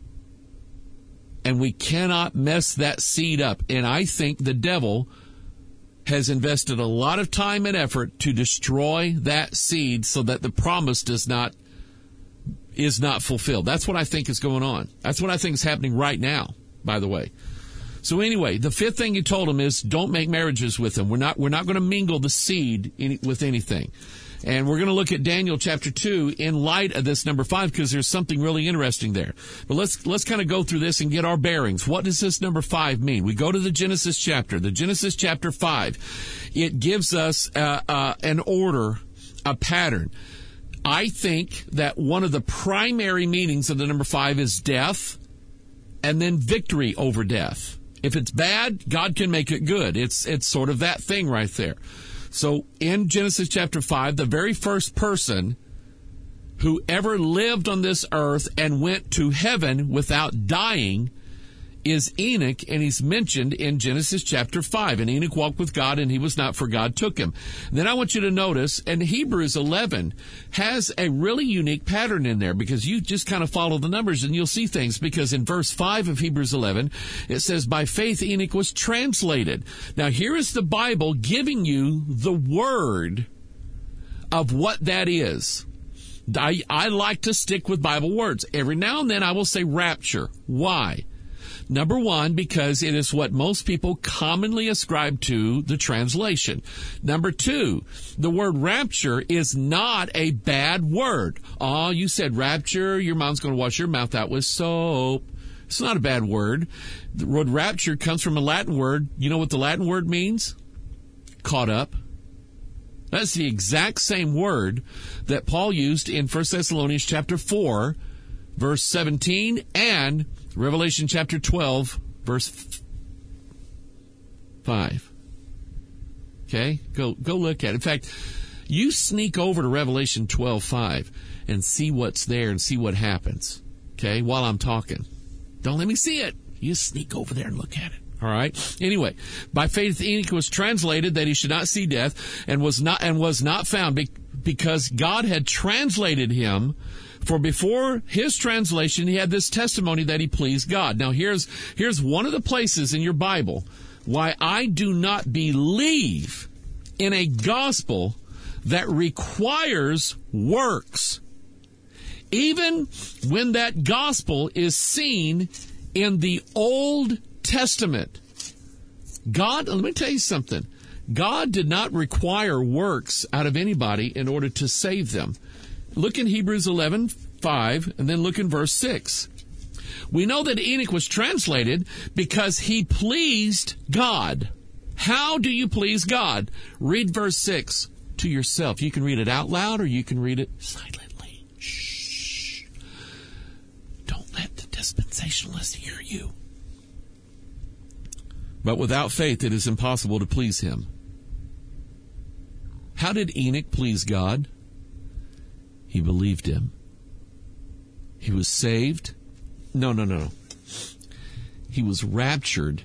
And we cannot mess that seed up. And I think the devil has invested a lot of time and effort to destroy that seed so that the promise does not is not fulfilled. That's what I think is going on. That's what I think is happening right now, by the way. So anyway, the fifth thing he told him is, don't make marriages with them. We're not we're not going to mingle the seed in, with anything. And we're going to look at Daniel chapter two in light of this number five, because there's something really interesting there. But let's let's kind of go through this and get our bearings. What does this number five mean? We go to the Genesis chapter. The Genesis chapter five. It gives us uh, uh, an order, a pattern. I think that one of the primary meanings of the number five is death and then victory over death. If it's bad, God can make it good. It's it's sort of that thing right there. So in Genesis chapter five, the very first person who ever lived on this earth and went to heaven without dying is Enoch, and he's mentioned in Genesis chapter five. And Enoch walked with God, and he was not, for God took him. Then I want you to notice, and Hebrews eleven has a really unique pattern in there, because you just kind of follow the numbers and you'll see things. Because in verse five of Hebrews eleven, it says, by faith Enoch was translated. Now here is the Bible giving you the word of what that is. I, I like to stick with Bible words. Every now and then I will say rapture. Why? Number one, because it is what most people commonly ascribe to the translation. Number two, the word rapture is not a bad word. Oh, you said rapture, your mom's going to wash your mouth out with soap. It's not a bad word. The word rapture comes from a Latin word. You know what the Latin word means? Caught up. That's the exact same word that Paul used in First Thessalonians chapter four, verse seventeen, and Revelation chapter twelve, verse five. Okay? Go go look at it. In fact, you sneak over to Revelation twelve five and see what's there and see what happens. Okay? While I'm talking. Don't let me see it. You sneak over there and look at it. All right. Anyway, by faith Enoch was translated that he should not see death, and was not and was not found because God had translated him. For before his translation, he had this testimony that he pleased God. Now, here's here's one of the places in your Bible why I do not believe in a gospel that requires works, even when that gospel is seen in the Old Testament. God, let me tell you something. God did not require works out of anybody in order to save them. Look in Hebrews eleven five, and then look in verse six. We know that Enoch was translated because he pleased God. How do you please God? Read verse six to yourself. You can read it out loud or you can read it silently. Shh. Don't let the dispensationalists hear you. But without faith, it is impossible to please him. How did Enoch please God? He believed him. He was saved. No, no, no. He was raptured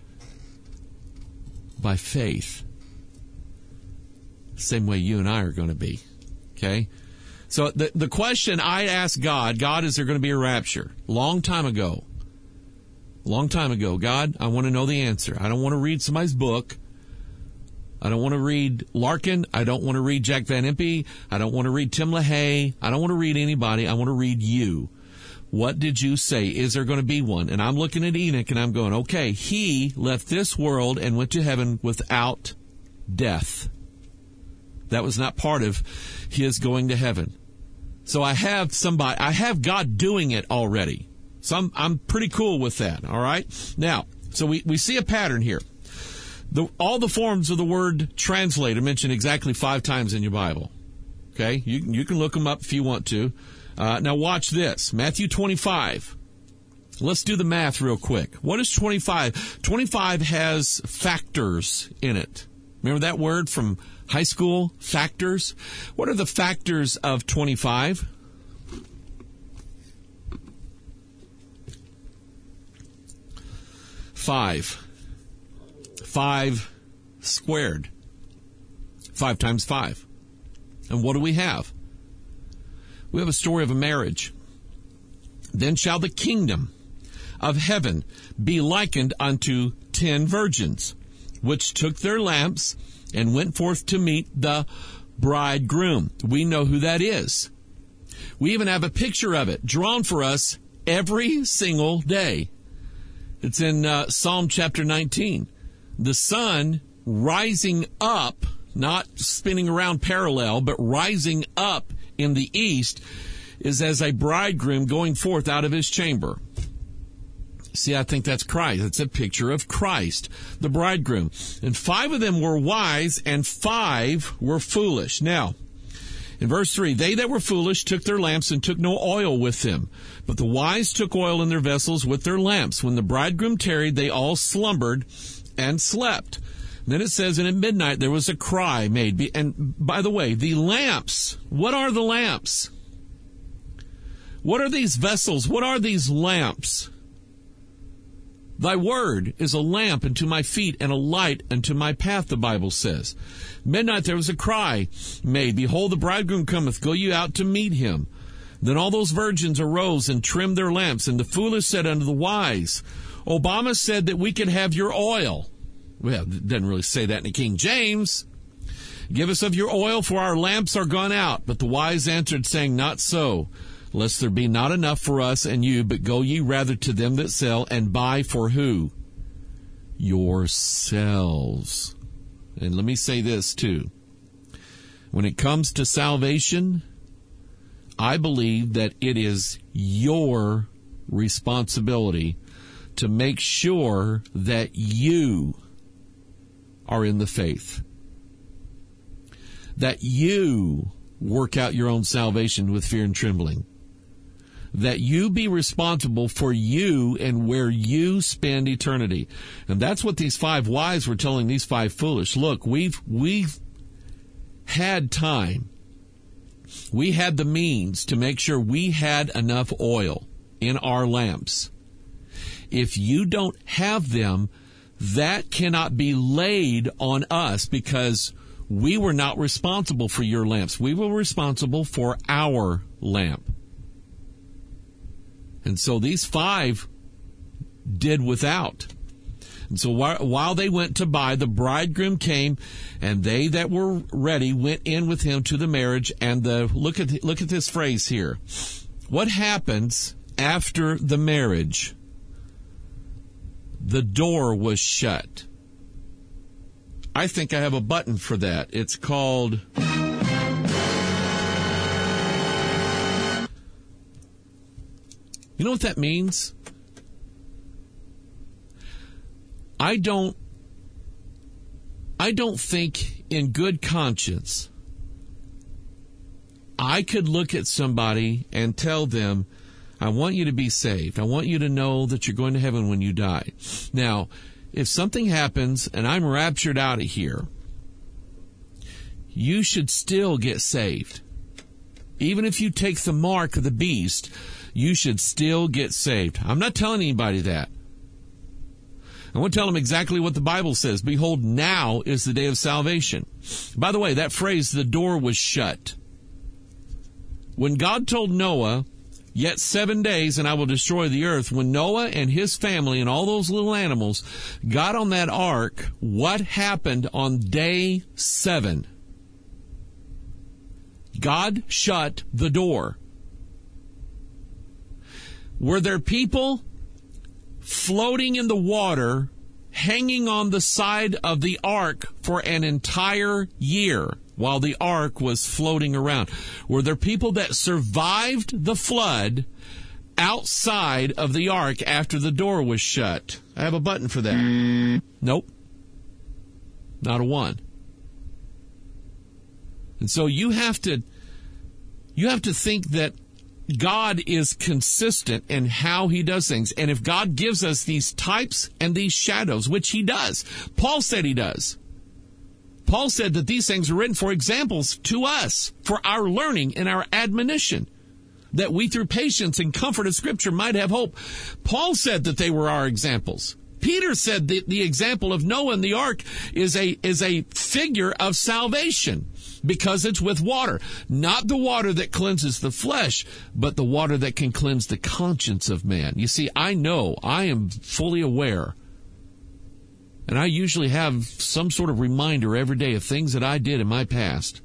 by faith. Same way you and I are going to be. Okay? So the, the question I asked God, God, is there going to be a rapture? Long time ago. Long time ago. God, I want to know the answer. I don't want to read somebody's book. I don't want to read Larkin. I don't want to read Jack Van Impe. I don't want to read Tim LaHaye. I don't want to read anybody. I want to read you. What did you say? Is there going to be one? And I'm looking at Enoch and I'm going, okay, he left this world and went to heaven without death. That was not part of his going to heaven. So I have somebody, I have God doing it already. So I'm, I'm pretty cool with that. All right. Now, so we, we see a pattern here. The, all the forms of the word translate are mentioned exactly five times in your Bible. Okay. You, you can look them up if you want to. Uh, now watch this. Matthew twenty-five. Let's do the math real quick. What is twenty-five? twenty-five has factors in it. Remember that word from high school? Factors? What are the factors of twenty-five? Five. Five squared. Five times five. And what do we have? We have a story of a marriage. Then shall the kingdom of heaven be likened unto ten virgins, which took their lamps and went forth to meet the bridegroom. We know who that is. We even have a picture of it drawn for us every single day. It's in uh, Psalm chapter nineteen. The sun rising up, not spinning around parallel, but rising up in the east is as a bridegroom going forth out of his chamber. See, I think that's Christ. It's a picture of Christ, the bridegroom. And five of them were wise and five were foolish. Now, in verse three, they that were foolish took their lamps and took no oil with them. But the wise took oil in their vessels with their lamps. When the bridegroom tarried, they all slumbered and slept. Then it says, and at midnight there was a cry made. And by the way, the lamps, what are the lamps? What are these vessels? What are these lamps? Thy word is a lamp unto my feet and a light unto my path, the Bible says. Midnight there was a cry made. Behold, the bridegroom cometh. Go you out to meet him. Then all those virgins arose and trimmed their lamps. And the foolish said unto the wise, Obama said that we could have your oil. Well, it doesn't really say that in the King James. Give us of your oil, for our lamps are gone out. But the wise answered, saying, Not so, lest there be not enough for us and you, but go ye rather to them that sell, and buy for who? Yourselves. And let me say this too. When it comes to salvation, I believe that it is your responsibility to make sure that you are in the faith, that you work out your own salvation with fear and trembling, that you be responsible for you and where you spend eternity. And that's what these five wise were telling these five foolish. Look, we've we've had time. We had the means to make sure we had enough oil in our lamps. If you don't have them, that cannot be laid on us, because we were not responsible for your lamps. We were responsible for our lamp. And so these five did without. And so while they went to buy, the bridegroom came, and they that were ready went in with him to the marriage. And the look at look at this phrase here. What happens after the marriage? The door was shut. I think I have a button for that. It's called... You know what that means? I don't, I don't think in good conscience I could look at somebody and tell them, I want you to be saved. I want you to know that you're going to heaven when you die. Now, if something happens and I'm raptured out of here, you should still get saved. Even if you take the mark of the beast, you should still get saved. I'm not telling anybody that. I want to tell them exactly what the Bible says. Behold, now is the day of salvation. By the way, that phrase, the door was shut. When God told Noah, yet seven days and I will destroy the earth, when Noah and his family and all those little animals got on that ark, what happened on day seven? God shut the door. Were there people floating in the water, hanging on the side of the ark for an entire year while the ark was floating around? Were there people that survived the flood outside of the ark after the door was shut? I have a button for that. Nope. Not a one. And so you have to, you have to think that God is consistent in how he does things. And if God gives us these types and these shadows, which he does, Paul said he does. Paul said that these things are written for examples to us, for our learning and our admonition, that we through patience and comfort of Scripture might have hope. Paul said that they were our examples. Peter said that the example of Noah and the ark is a, is a figure of salvation because it's with water. Not the water that cleanses the flesh, but the water that can cleanse the conscience of man. You see, I know, I am fully aware, and I usually have some sort of reminder every day of things that I did in my past.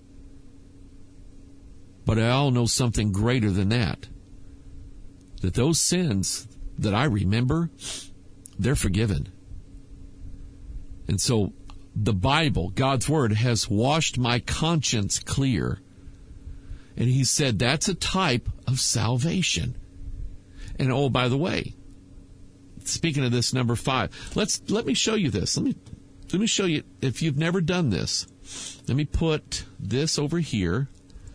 But I all know something greater than that. That those sins that I remember, they're forgiven. And so the Bible, God's Word, has washed my conscience clear. And he said that's a type of salvation. And oh, by the way, speaking of this, number five, let's let me show you this. Let me let me show you, if you've never done this. Let me put this over here.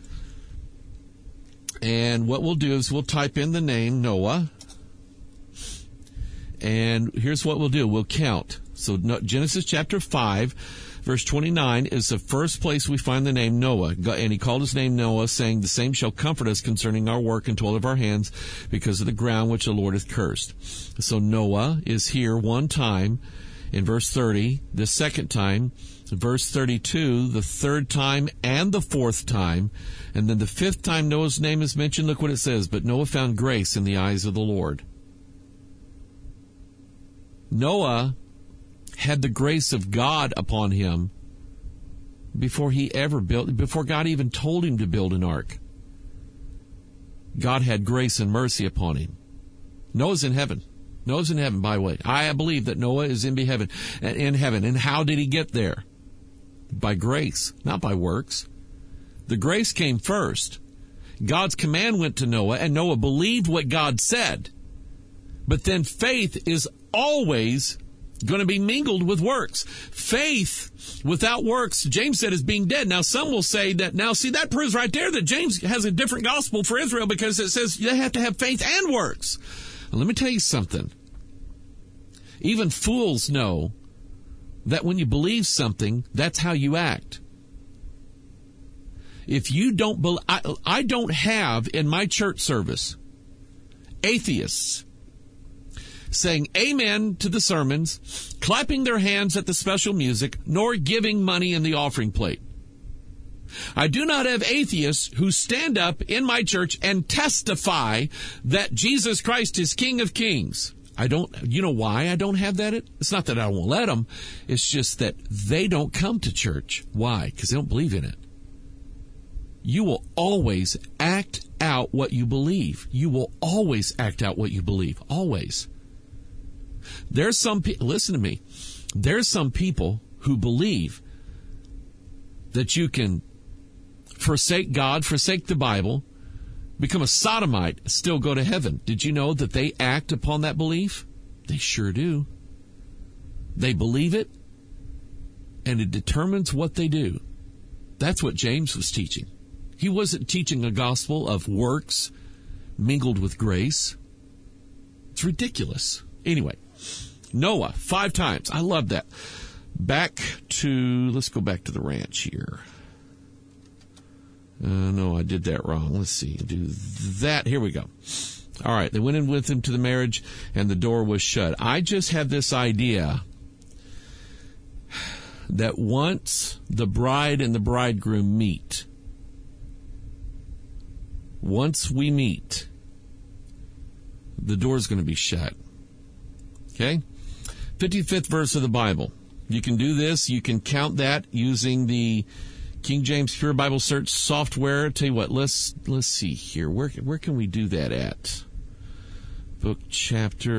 And what we'll do is we'll type in the name Noah. And here's what we'll do. We'll count. So Genesis chapter five, verse twenty-nine is the first place we find the name Noah. And he called his name Noah, saying, the same shall comfort us concerning our work and toil of our hands, because of the ground which the Lord hath cursed. So Noah is here one time in verse thirty, the second time, verse thirty-two, the third time, and the fourth time. And then the fifth time Noah's name is mentioned, look what it says, but Noah found grace in the eyes of the Lord. Noah had the grace of God upon him before he ever built, before God even told him to build an ark. God had grace and mercy upon him. Noah's in heaven. Noah's in heaven, by the way. I believe that Noah is in heaven. In heaven. And how did he get there? By grace, not by works. The grace came first. God's command went to Noah, and Noah believed what God said. But then faith is always going to be mingled with works. Faith without works, James said, is being dead. Now, some will say that, now, see, that proves right there that James has a different gospel for Israel, because it says they have to have faith and works. Now, let me tell you something. Even fools know that when you believe something, that's how you act. If you don't believe, I, I don't have in my church service atheists saying amen to the sermons, clapping their hands at the special music, nor giving money in the offering plate. I do not have atheists who stand up in my church and testify that Jesus Christ is King of Kings. I don't, you know why I don't have that? It's not that I won't let them. It's just that they don't come to church. Why? Because they don't believe in it. You will always act out what you believe. You will always act out what you believe. Always. There's some people, listen to me, there's some people who believe that you can forsake God, forsake the Bible, become a sodomite, still go to heaven. Did you know that they act upon that belief? They sure do. They believe it, and it determines what they do. That's what James was teaching. He wasn't teaching a gospel of works mingled with grace. It's ridiculous. Anyway, Noah, five times. I love that. Back to, let's go back to the ranch here. Uh, no, I did that wrong. Let's see. Do that. Here we go. All right. They went in with him to the marriage, and the door was shut. I just have this idea that once the bride and the bridegroom meet, once we meet, the door's going to be shut. Okay? fifty-fifth verse of the Bible. You can do this. You can count that using the King James Pure Bible Search software. Tell you what, let's let's see here. Where where can we do that at? Book chapter.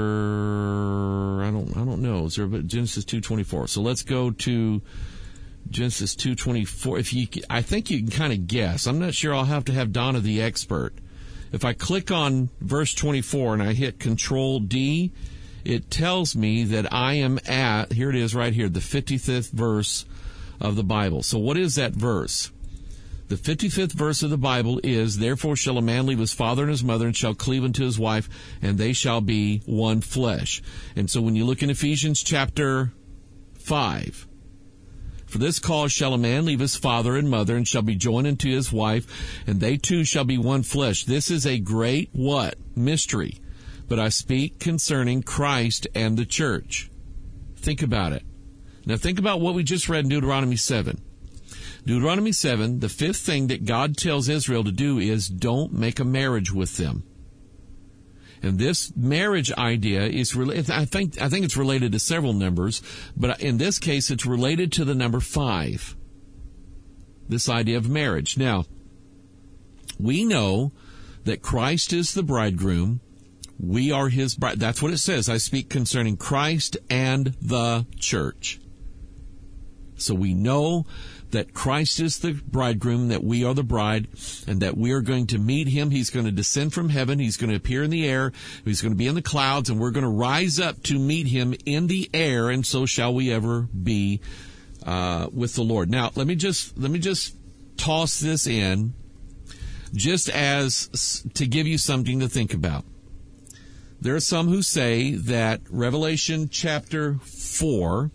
I don't I don't know. Is there a Genesis two twenty-four? So let's go to Genesis two twenty-four. If you, I think you can kind of guess. I'm not sure. I'll have to have Donna the expert. If I click on verse twenty-four and I hit Control D, it tells me that I am at, here it is right here, the fifty-fifth verse of the Bible. So what is that verse? The fifty-fifth verse of the Bible is, therefore shall a man leave his father and his mother and shall cleave unto his wife, and they shall be one flesh. And so when you look in Ephesians chapter five, for this cause shall a man leave his father and mother and shall be joined unto his wife, and they two shall be one flesh. This is a great what? Mystery. But I speak concerning Christ and the church. Think about it. Now think about what we just read in Deuteronomy seven. Deuteronomy seven, the fifth thing that God tells Israel to do is don't make a marriage with them. And this marriage idea is, I think, I think it's related to several numbers, but in this case it's related to the number five. This idea of marriage. Now, we know that Christ is the bridegroom. We are his bride. That's what it says. I speak concerning Christ and the church. So we know that Christ is the bridegroom, that we are the bride, and that we are going to meet him. He's going to descend from heaven. He's going to appear in the air. He's going to be in the clouds, and we're going to rise up to meet him in the air, and so shall we ever be uh, with the Lord. Now, let me just let me just toss this in, just as to give you something to think about. There are some who say that Revelation chapter four,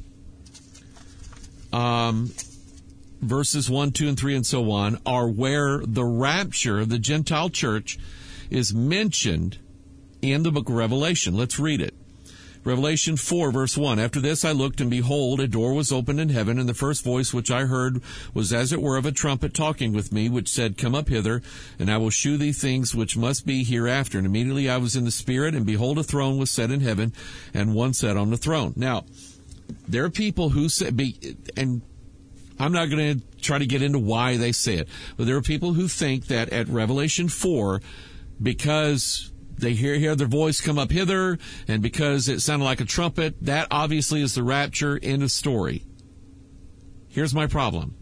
um, verses one, two, and three, and so on, are where the rapture of the Gentile church is mentioned in the book of Revelation. Let's read it. Revelation four, verse one. After this I looked, and behold, a door was opened in heaven, and the first voice which I heard was as it were of a trumpet talking with me, which said, Come up hither, and I will shew thee things which must be hereafter. And immediately I was in the Spirit, and behold, a throne was set in heaven, and one sat on the throne. Now, there are people who say, and I'm not going to try to get into why they say it, but there are people who think that at Revelation four, because they hear, hear their voice come up hither, and because it sounded like a trumpet, that obviously is the rapture. End of story. Here's my problem.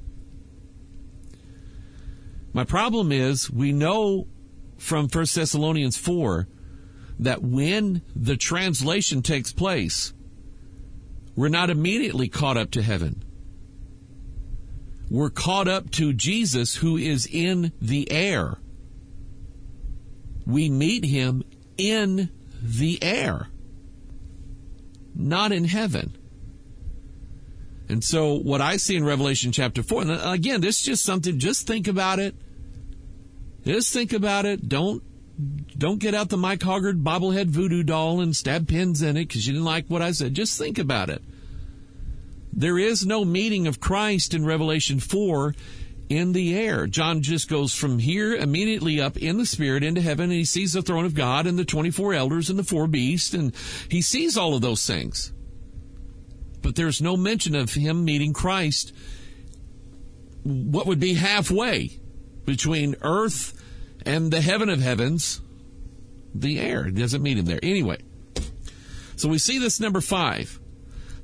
My problem is we know from First Thessalonians four that when the translation takes place, we're not immediately caught up to heaven. We're caught up to Jesus, who is in the air. We meet him in the air, not in heaven. And so what I see in Revelation chapter four, and again, this is just something, just think about it. Just think about it. Don't don't get out the Mike Hoggard bobblehead voodoo doll and stab pins in it because you didn't like what I said. Just think about it. There is no meeting of Christ in Revelation four in the air. John just goes from here immediately up in the Spirit into heaven, and he sees the throne of God and the twenty-four elders and the four beasts, and he sees all of those things. But there's no mention of him meeting Christ, what would be halfway between earth and the heaven of heavens, the air. It doesn't meet him there. Anyway, so we see this number five.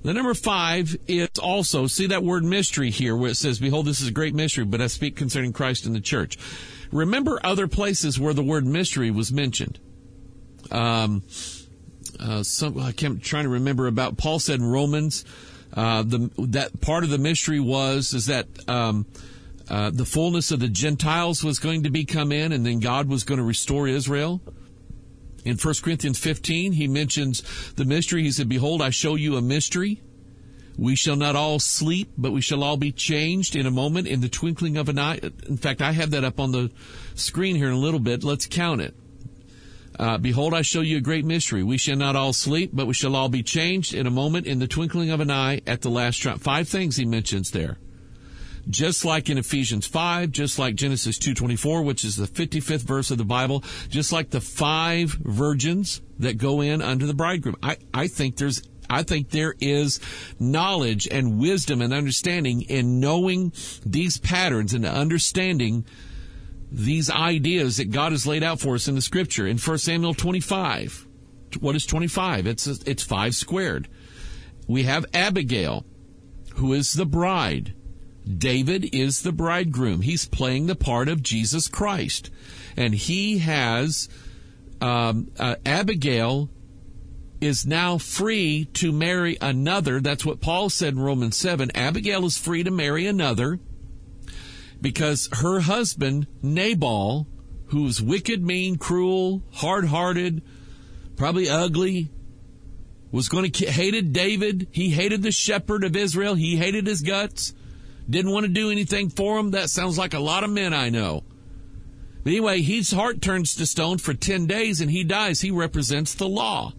The number five is also, see that word mystery here where it says, behold, this is a great mystery, but I speak concerning Christ and the church. Remember other places where the word mystery was mentioned. Um, uh, some, I can't, I'm trying to remember about, Paul said in Romans, uh, the, that part of the mystery was, is that, um, uh, the fullness of the Gentiles was going to be come in, and then God was going to restore Israel. In First Corinthians fifteen, he mentions the mystery. He said, behold, I show you a mystery. We shall not all sleep, but we shall all be changed in a moment, in the twinkling of an eye. In fact, I have that up on the screen here in a little bit. Let's count it. Uh, behold, I show you a great mystery. We shall not all sleep, but we shall all be changed in a moment, in the twinkling of an eye, at the last trump. Five things he mentions there. Just like in Ephesians five, just like Genesis two twenty-four, which is the fifty-fifth verse of the Bible, just like the five virgins that go in under the bridegroom. I, I think there's, I think there is knowledge and wisdom and understanding in knowing these patterns and understanding these ideas that God has laid out for us in the Scripture. In First Samuel twenty-five, what is twenty-five? It's, it's five squared. We have Abigail, who is the bride. David is the bridegroom. He's playing the part of Jesus Christ. And he has, um, uh, Abigail is now free to marry another. That's what Paul said in Romans seven. Abigail is free to marry another because her husband, Nabal, who was wicked, mean, cruel, hard-hearted, probably ugly, was going to, hated David. He hated the shepherd of Israel. He hated his guts. Didn't want to do anything for him. That sounds like a lot of men I know. But anyway, his heart turns to stone for ten days and he dies. He represents the law.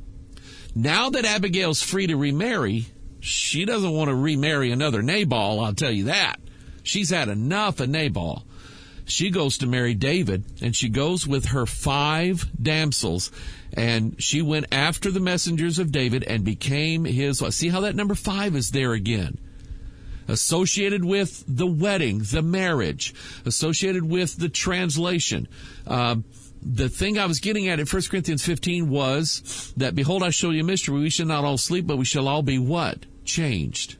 Now that Abigail's free to remarry, she doesn't want to remarry another Nabal, I'll tell you that. She's had enough of Nabal. She goes to marry David, and she goes with her five damsels, and she went after the messengers of David and became his. See how that number five is there again? Associated with the wedding, the marriage, associated with the translation. Uh, the thing I was getting at in First Corinthians fifteen was that, behold, I show you a mystery. We shall not all sleep, but we shall all be what? Changed.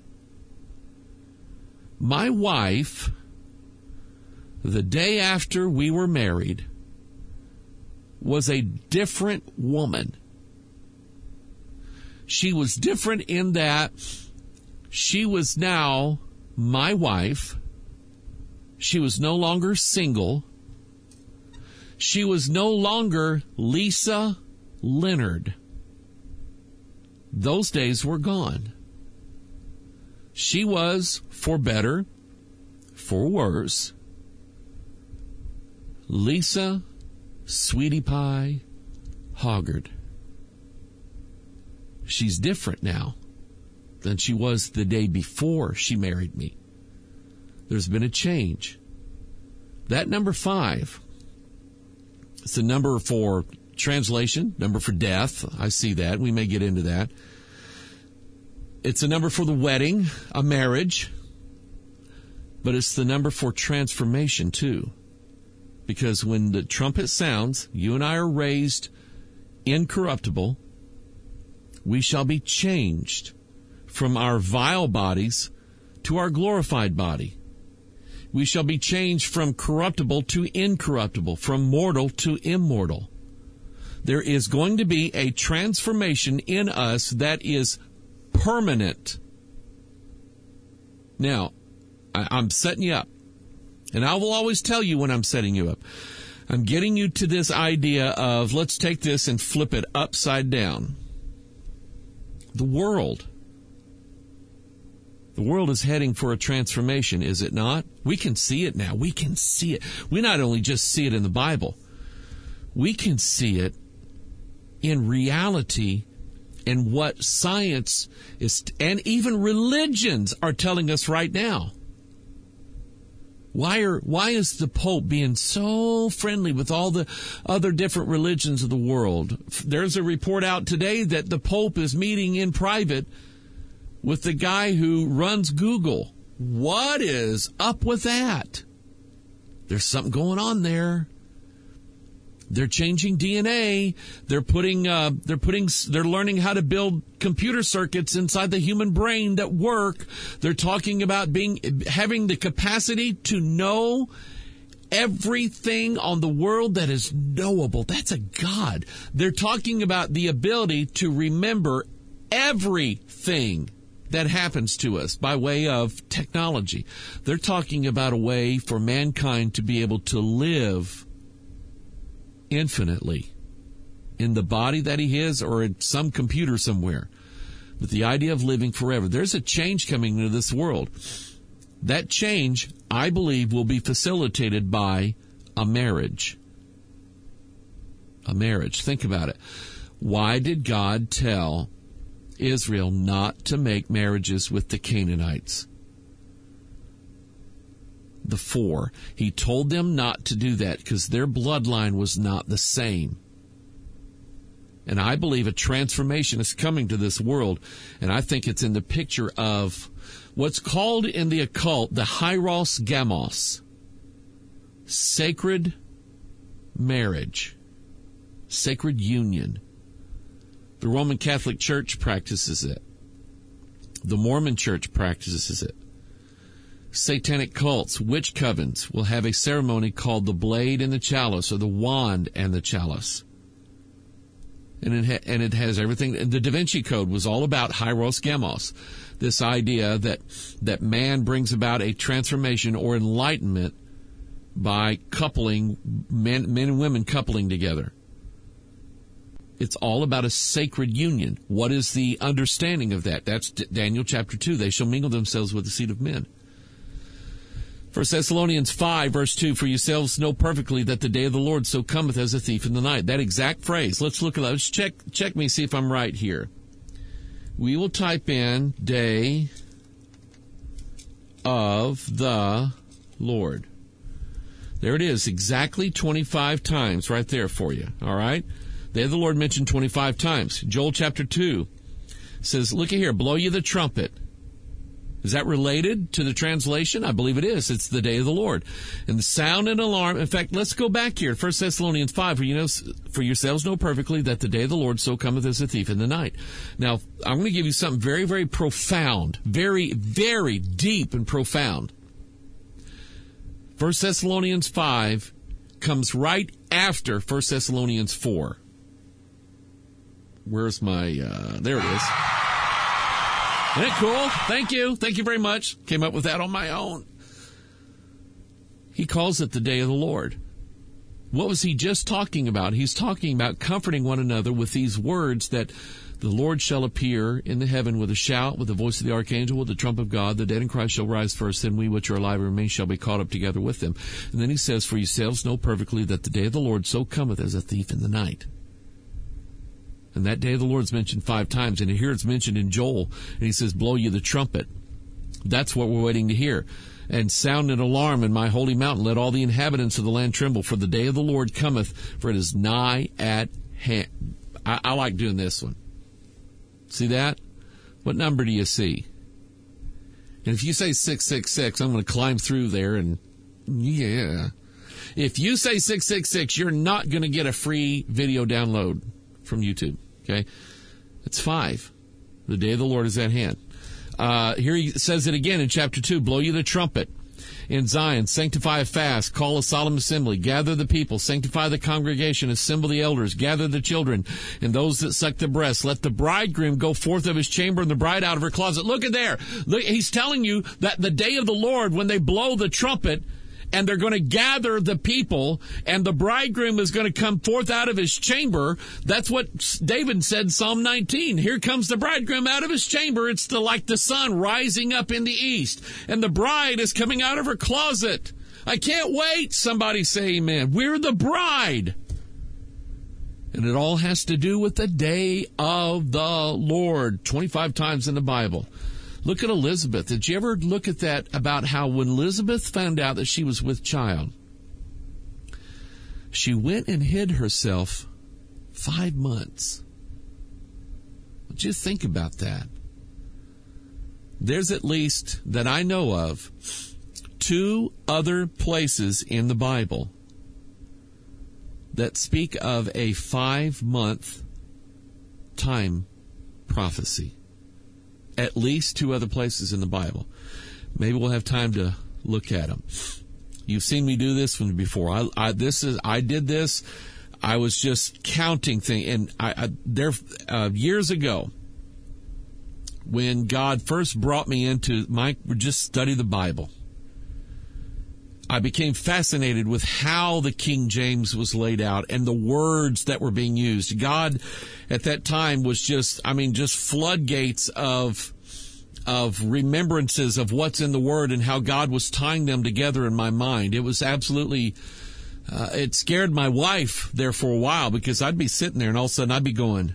My wife, the day after we were married, was a different woman. She was different in that she was now my wife. She was no longer single. She was no longer Lisa Leonard. Those days were gone. She was, for better, for worse, Lisa Sweetie Pie Hoggard. She's different now than she was the day before she married me. There's been a change. That number five, it's a number for translation, number for death. I see that. We may get into that. It's a number for the wedding, a marriage, but it's the number for transformation too. Because when the trumpet sounds, you and I are raised incorruptible. We shall be changed from our vile bodies to our glorified body. We shall be changed from corruptible to incorruptible, from mortal to immortal. There is going to be a transformation in us that is permanent. Now, I, I'm setting you up, and I will always tell you when I'm setting you up. I'm getting you to this idea of, let's take this and flip it upside down. The world. The world is heading for a transformation, is it not? We can see it now. We can see it. We not only just see it in the Bible, we can see it in reality and what science is, and even religions are telling us right now. Why are why is the Pope being so friendly with all the other different religions of the world? There's a report out today that the Pope is meeting in private with the guy who runs Google. What is up with that? There's something going on there. They're changing D N A. They're putting, uh, they're putting, they're learning how to build computer circuits inside the human brain that work. They're talking about being, having the capacity to know everything on the world that is knowable. That's a God. They're talking about the ability to remember everything that happens to us by way of technology. They're talking about a way for mankind to be able to live infinitely in the body that he is or in some computer somewhere. But the idea of living forever, there's a change coming into this world. That change, I believe, will be facilitated by a marriage. A marriage. Think about it. Why did God tell Israel not to make marriages with the Canaanites? The four. He told them not to do that because their bloodline was not the same. And I believe a transformation is coming to this world, and I think it's in the picture of what's called in the occult the Hieros Gamos, sacred marriage, sacred union. The Roman Catholic Church practices it. The Mormon Church practices it. Satanic cults, witch covens, will have a ceremony called the blade and the chalice, or the wand and the chalice. And it, ha- and it has everything. The Da Vinci Code was all about Hieros Gamos, this idea that that man brings about a transformation or enlightenment by coupling, men, men and women coupling together. It's all about a sacred union. What is the understanding of that? That's D- Daniel chapter two. They shall mingle themselves with the seed of men. First Thessalonians five, verse two, for yourselves know perfectly that the day of the Lord so cometh as a thief in the night. That exact phrase. Let's look at that. Let's check, check me, see if I'm right here. We will type in day of the Lord. There it is, exactly twenty-five times right there for you. All right? Day of the Lord mentioned twenty-five times. Joel chapter two says, look at here, blow you the trumpet. Is that related to the translation? I believe it is. It's the day of the Lord. And the sound and alarm. In fact, let's go back here. First Thessalonians five, for you know, for yourselves know perfectly that the day of the Lord so cometh as a thief in the night. Now, I'm going to give you something very, very profound. Very, very deep and profound. First Thessalonians five comes right after First Thessalonians four. Where's my, uh, there it is. Isn't it cool? Thank you. Thank you very much. Came up with that on my own. He calls it the day of the Lord. What was he just talking about? He's talking about comforting one another with these words that the Lord shall appear in the heaven with a shout, with the voice of the archangel, with the trump of God. The dead in Christ shall rise first, then we which are alive and remain shall be caught up together with them. And then he says, for yourselves know perfectly that the day of the Lord so cometh as a thief in the night. And that day of the Lord's mentioned five times. And here it's mentioned in Joel. And he says, blow you the trumpet. That's what we're waiting to hear. And sound an alarm in my holy mountain. Let all the inhabitants of the land tremble. For the day of the Lord cometh, for it is nigh at hand. I, I like doing this one. See that? What number do you see? And if you say six six six, I'm going to climb through there and, yeah. If you say six six six, you're not going to get a free video download from YouTube. Okay? It's five. The day of the Lord is at hand. Uh, here he says it again in chapter two. Blow you the trumpet in Zion. Sanctify a fast. Call a solemn assembly. Gather the people. Sanctify the congregation. Assemble the elders. Gather the children and those that suck the breast. Let the bridegroom go forth of his chamber and the bride out of her closet. Look at there. Look, he's telling you that the day of the Lord, when they blow the trumpet, and they're going to gather the people, and the bridegroom is going to come forth out of his chamber. That's what David said in Psalm nineteen. Here comes the bridegroom out of his chamber. It's the, like the sun rising up in the east, and the bride is coming out of her closet. I can't wait. Somebody say amen. We're the bride. And it all has to do with the day of the Lord, twenty-five times in the Bible. Look at Elizabeth. Did you ever look at that about how when Elizabeth found out that she was with child, she went and hid herself five months? What do you think about that? There's at least, that I know of, two other places in the Bible that speak of a five-month time prophecy. At least two other places in the Bible. Maybe we'll have time to look at them. You've seen me do this one before. I, I this is I did this. I was just counting things, and I, I there uh, years ago, when God first brought me into my just study the Bible, I became fascinated with how the King James was laid out and the words that were being used. God, at that time, was just, I mean, just floodgates of of remembrances of what's in the Word and how God was tying them together in my mind. It was absolutely, uh, it scared my wife there for a while, because I'd be sitting there and all of a sudden I'd be going,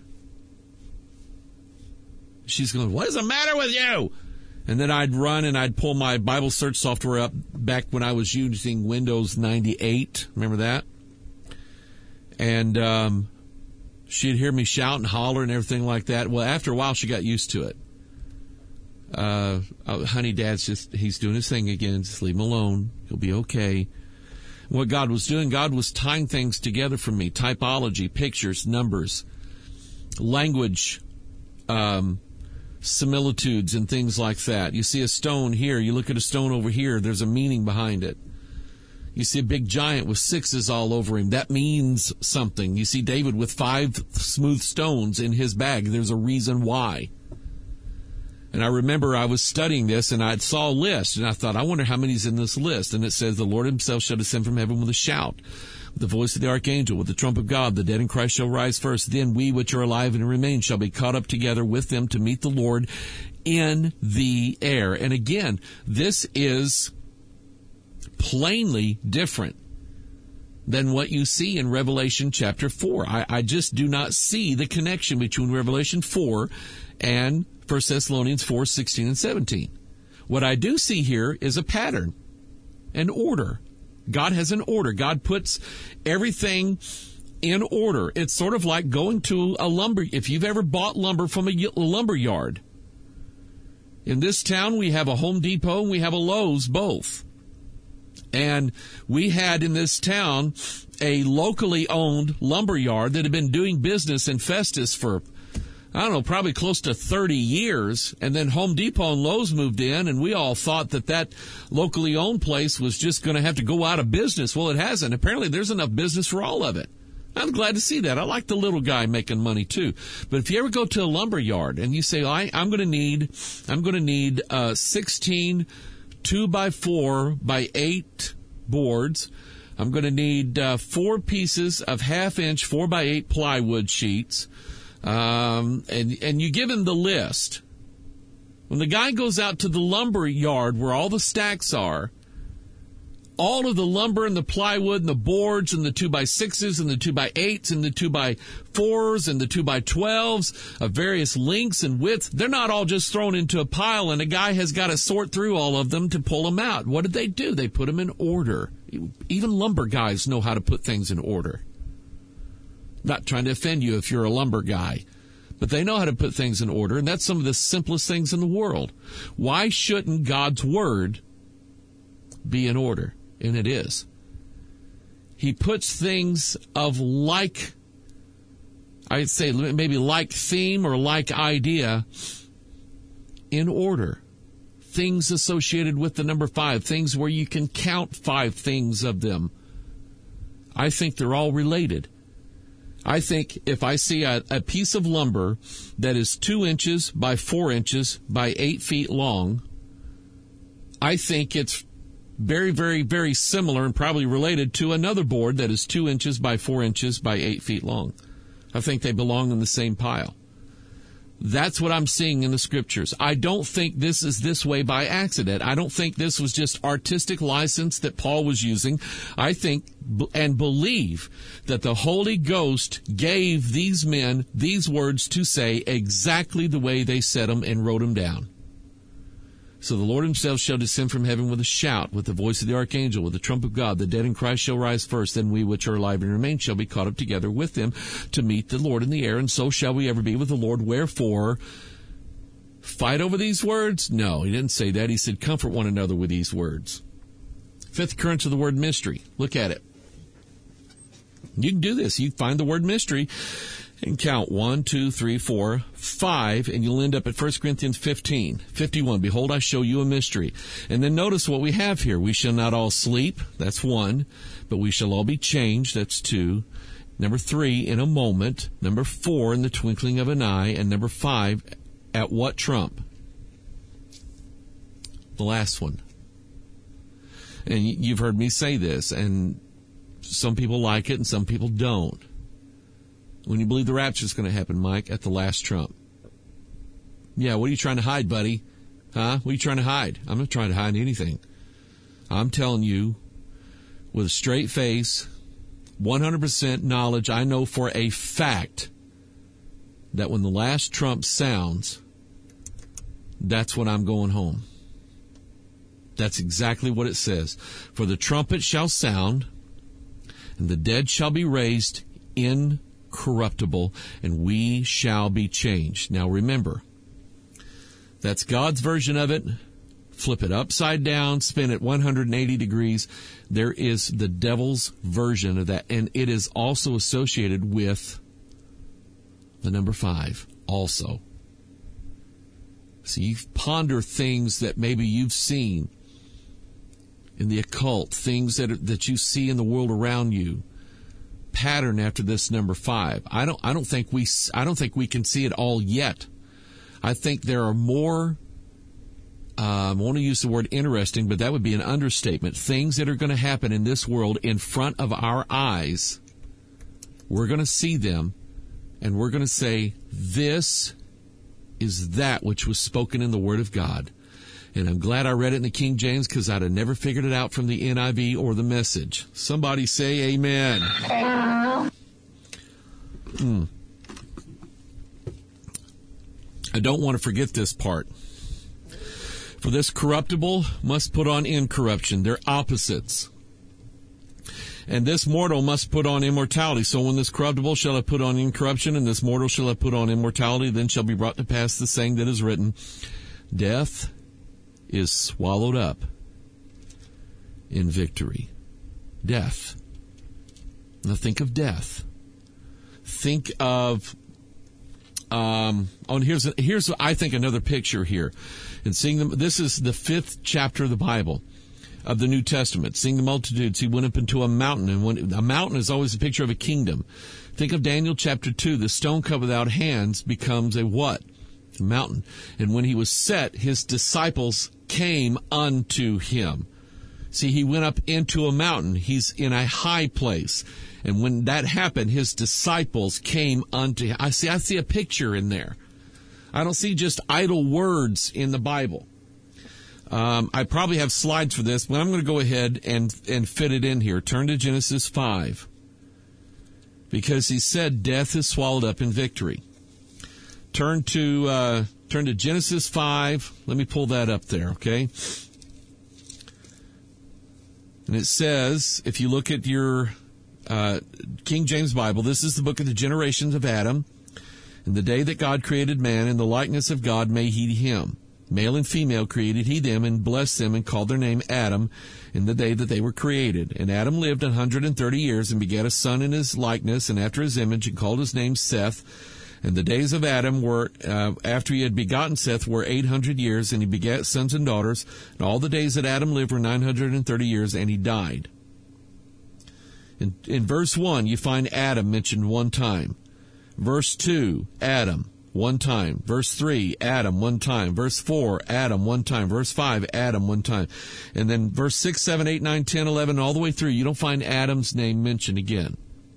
she's going, what is the matter with you? And then I'd run and I'd pull my Bible search software up back when I was using Windows ninety-eight. Remember that? And um, she'd hear me shout and holler and everything like that. Well, after a while, she got used to it. Uh, oh, honey, Dad's just, he's doing his thing again. Just leave him alone. He'll be okay. What God was doing, God was tying things together for me. Typology, pictures, numbers, language, um, similitudes and things like that. You see a stone here, you look at a stone over here, there's a meaning behind it. You see a big giant with sixes all over him, that means something. You see David with five smooth stones in his bag, there's a reason why. And I remember I was studying this, and I saw a list, and I thought, I wonder how many's in this list. And it says, the Lord himself shall descend from heaven with a shout, with the voice of the archangel, with the trump of God. The dead in Christ shall rise first. Then we which are alive and remain shall be caught up together with them to meet the Lord in the air. And again, this is plainly different than what you see in Revelation chapter four. I, I just do not see the connection between Revelation four and First Thessalonians four, sixteen and seventeen. What I do see here is a pattern, an order. God has an order. God puts everything in order. It's sort of like going to a lumber. If you've ever bought lumber from a lumber yard. In this town, we have a Home Depot and we have a Lowe's, both. And we had in this town a locally owned lumber yard that had been doing business in Festus for, I don't know, probably close to thirty years. And then Home Depot and Lowe's moved in, and we all thought that that locally owned place was just going to have to go out of business. Well, it hasn't. Apparently, there's enough business for all of it. I'm glad to see that. I like the little guy making money too. But if you ever go to a lumber yard and you say, I, I'm going to need, I'm going to need uh, sixteen two by four by eight boards. I'm going to need uh, four pieces of half inch four by eight plywood sheets. Um, and, and you give him the list. When the guy goes out to the lumber yard where all the stacks are, all of the lumber and the plywood and the boards and the two by sixes and the two by eights and the two by fours and the two by twelves of various lengths and widths, they're not all just thrown into a pile, and a guy has got to sort through all of them to pull them out. What did they do? They put them in order. Even lumber guys know how to put things in order. Not trying to offend you if you're a lumber guy, but they know how to put things in order, and that's some of the simplest things in the world. Why shouldn't God's Word be in order? And it is. He puts things of like, I'd say maybe like theme or like idea in order. Things associated with the number five, things where you can count five things of them. I think they're all related. I think if I see a, a piece of lumber that is two inches by four inches by eight feet long, I think it's very, very, very similar and probably related to another board that is two inches by four inches by eight feet long. I think they belong in the same pile. That's what I'm seeing in the scriptures. I don't think this is this way by accident. I don't think this was just artistic license that Paul was using. I think and believe that the Holy Ghost gave these men these words to say exactly the way they said them and wrote them down. So the Lord himself shall descend from heaven with a shout, with the voice of the archangel, with the trump of God. The dead in Christ shall rise first. Then we which are alive and remain shall be caught up together with them to meet the Lord in the air. And so shall we ever be with the Lord. Wherefore, fight over these words? No, he didn't say that. He said, comfort one another with these words. Fifth occurrence of the word mystery. Look at it. You can do this. You find the word mystery and count one, two, three, four, five, and you'll end up at First Corinthians fifteen, fifty-one. Behold, I show you a mystery. And then notice what we have here. We shall not all sleep. That's one. But we shall all be changed. That's two. Number three, in a moment. Number four, in the twinkling of an eye. And number five, at what trump? The last one. And you've heard me say this, and some people like it and some people don't. When you believe the rapture is going to happen, Mike, at the last trump. Yeah, what are you trying to hide, buddy? Huh? What are you trying to hide? I'm not trying to hide anything. I'm telling you, with a straight face, one hundred percent knowledge, I know for a fact that when the last trump sounds, that's when I'm going home. That's exactly what it says. For the trumpet shall sound, and the dead shall be raised incorruptible, and we shall be changed. Now remember, that's God's version of it. Flip it upside down, spin it one hundred eighty degrees. There is the devil's version of that, and it is also associated with the number five also. So you ponder things that maybe you've seen in the occult, things that are, that you see in the world around you, pattern after this number five. I don't. I don't think we. I don't think we can see it all yet. I think there are more. Um, I want to use the word interesting, but that would be an understatement. Things that are going to happen in this world in front of our eyes. We're going to see them, and we're going to say, "This is that which was spoken in the Word of God." And I'm glad I read it in the King James, because I'd have never figured it out from the N I V or the Message. Somebody say amen. Hmm. I don't want to forget this part. For this corruptible must put on incorruption. They're opposites. And this mortal must put on immortality. So when this corruptible shall have put on incorruption, and this mortal shall have put on immortality, then shall be brought to pass the saying that is written, death is swallowed up in victory. Death. Now think of death. Think of, um, oh, and here's, here's, I think, another picture here. And seeing them, this is the fifth chapter of the Bible, of the New Testament. Seeing the multitudes, he went up into a mountain, and when, a mountain is always a picture of a kingdom. Think of Daniel chapter two. The stone cut without hands becomes a what? A mountain. And when he was set, his disciples came unto him. See, he went up into a mountain. He's in a high place. And when that happened, his disciples came unto him. I see, I see a picture in there. I don't see just idle words in the Bible. Um, I probably have slides for this, but I'm going to go ahead and, and fit it in here. Turn to Genesis five. Because he said death is swallowed up in victory. Turn to, uh, turn to Genesis five. Let me pull that up there, okay? And it says, if you look at your uh, King James Bible, this is the book of the generations of Adam. In the day that God created man, in the likeness of God made he him. Male and female created he them, and blessed them, and called their name Adam in the day that they were created. And Adam lived an hundred and thirty years, and begat a son in his likeness, and after his image, and called his name Seth. And the days of Adam were, uh, after he had begotten Seth, were eight hundred years, and he begat sons and daughters. And all the days that Adam lived were nine hundred and thirty years, and he died. In, in verse one, you find Adam mentioned one time. Verse two, Adam, one time. Verse three, Adam, one time. Verse four, Adam, one time. Verse five, Adam, one time. And then verse six, seven, eight, nine, ten, eleven, all the way through, you don't find Adam's name mentioned again.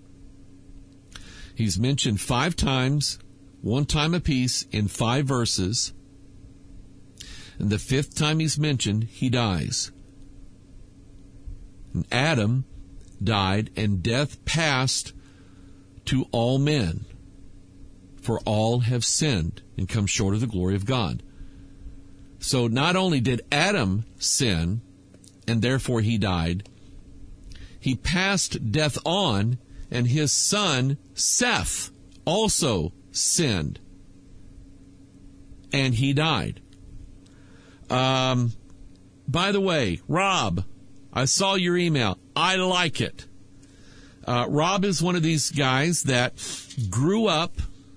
He's mentioned five times, one time apiece, in five verses. And the fifth time he's mentioned, he dies. And Adam died, and death passed to all men. For all have sinned and come short of the glory of God. So not only did Adam sin, and therefore he died, he passed death on, and his son Seth also sinned, and he died. Um, by the way, Rob, I saw your email. I like it. Uh, Rob is one of these guys that grew up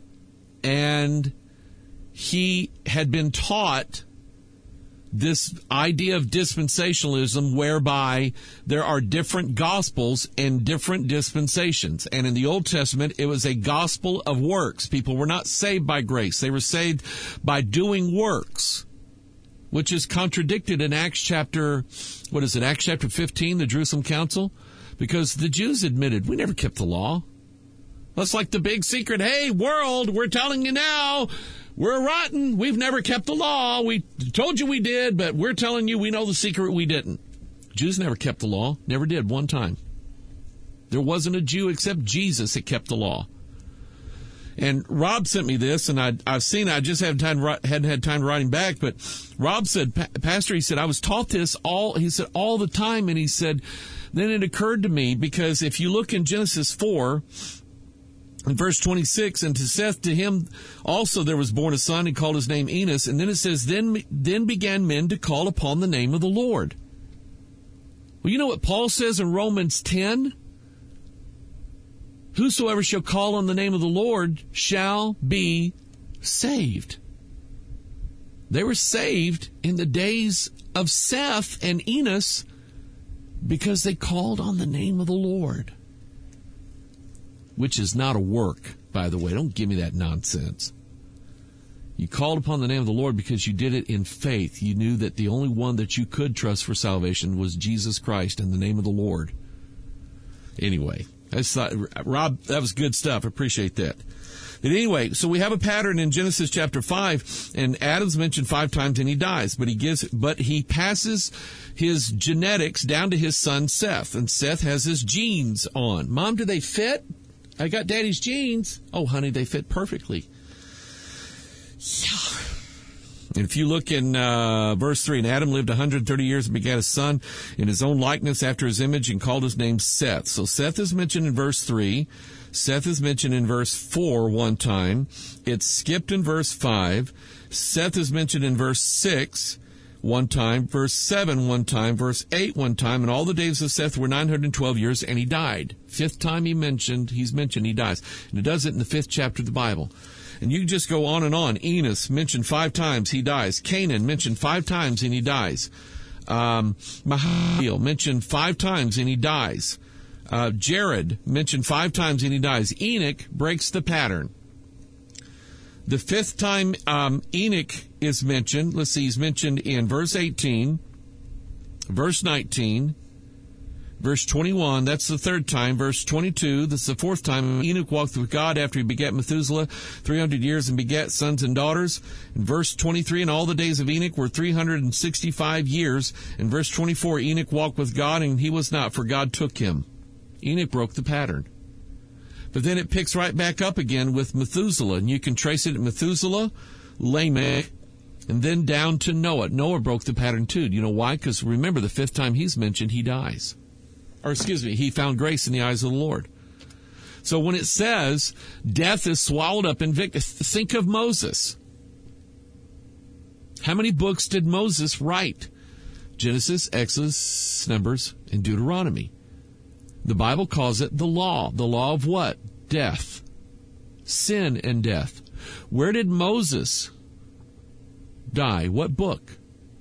and he had been taught this idea of dispensationalism whereby there are different gospels and different dispensations. And in the Old Testament, it was a gospel of works. People were not saved by grace. They were saved by doing works, which is contradicted in Acts chapter, what is it, Acts chapter fifteen, the Jerusalem Council? Because the Jews admitted, we never kept the law. That's like the big secret. Hey, world, we're telling you now, we're rotten. We've never kept the law. We told you we did, but we're telling you we know the secret we didn't. Jews never kept the law. Never did, one time. There wasn't a Jew except Jesus that kept the law. And Rob sent me this, and I, I've seen it. I just haven't, time, hadn't had time to write him back. But Rob said, Pastor, he said, I was taught this all, he said, all the time. And he said, then it occurred to me, because if you look in Genesis four, in verse twenty-six, and to Seth, to him also there was born a son, he called his name Enos. And then it says, then, then began men to call upon the name of the Lord. Well, you know what Paul says in Romans ten? Whosoever shall call on the name of the Lord shall be saved. They were saved in the days of Seth and Enos because they called on the name of the Lord. Which is not a work, by the way. Don't give me that nonsense. You called upon the name of the Lord because you did it in faith. You knew that the only one that you could trust for salvation was Jesus Christ in the name of the Lord. Anyway, I just thought, Rob, that was good stuff. I appreciate that. But anyway, so we have a pattern in Genesis chapter five, and Adam's mentioned five times and he dies, but he gives, but he passes his genetics down to his son Seth, and Seth has his genes on. Mom, do they fit? I got Daddy's genes. Oh, honey, they fit perfectly. Yeah. And if you look in uh, verse three, and Adam lived one hundred thirty years and begat a son in his own likeness after his image and called his name Seth. So Seth is mentioned in verse three. Seth is mentioned in verse four one time. It's skipped in verse five. Seth is mentioned in verse six one time, verse seven one time, verse eight one time, and all the days of Seth were nine hundred twelve years, and he died. Fifth time he mentioned, he's mentioned he dies. And it does it in the fifth chapter of the Bible. And you just go on and on. Enos mentioned five times, he dies. Canaan mentioned five times, and he dies. Um, Mahalalel mentioned five times, and he dies. Uh, Jared mentioned five times, and he dies. Enoch breaks the pattern. The fifth time um, Enoch is mentioned, let's see, he's mentioned in verse eighteen, verse nineteen, verse twenty-one, that's the third time, verse twenty-two, that's the fourth time. Enoch walked with God after he begat Methuselah three hundred years and begat sons and daughters. In verse twenty-three, and all the days of Enoch were three hundred sixty-five years. In verse twenty-four, Enoch walked with God, and he was not, for God took him. Enoch broke the pattern. But then it picks right back up again with Methuselah, and you can trace it at Methuselah, Lamech, and then down to Noah. Noah broke the pattern too. Do you know why? Because remember, the fifth time he's mentioned, he dies. Or excuse me, he found grace in the eyes of the Lord. So when it says death is swallowed up in victory, think of Moses. How many books did Moses write? Genesis, Exodus, Numbers, and Deuteronomy. The Bible calls it the law. The law of what? Death. Sin and death. Where did Moses die? What book?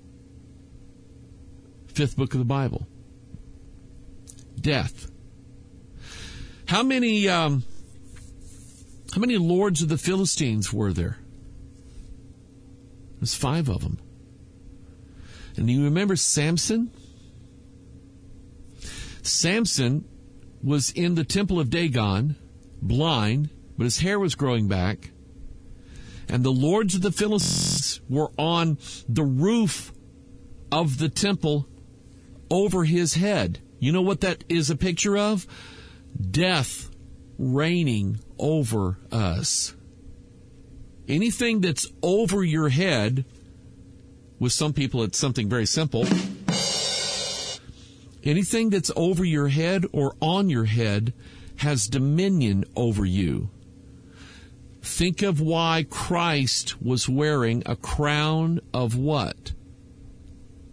Fifth book of the Bible. Death. How many, um, how many lords of the Philistines were there? There's five of them. And you remember Samson? Samson was in the temple of Dagon, blind, but his hair was growing back. And the lords of the Philistines were on the roof of the temple over his head. You know what that is a picture of? Death reigning over us. Anything that's over your head, with some people it's something very simple. Anything that's over your head or on your head has dominion over you. Think of why Christ was wearing a crown of what?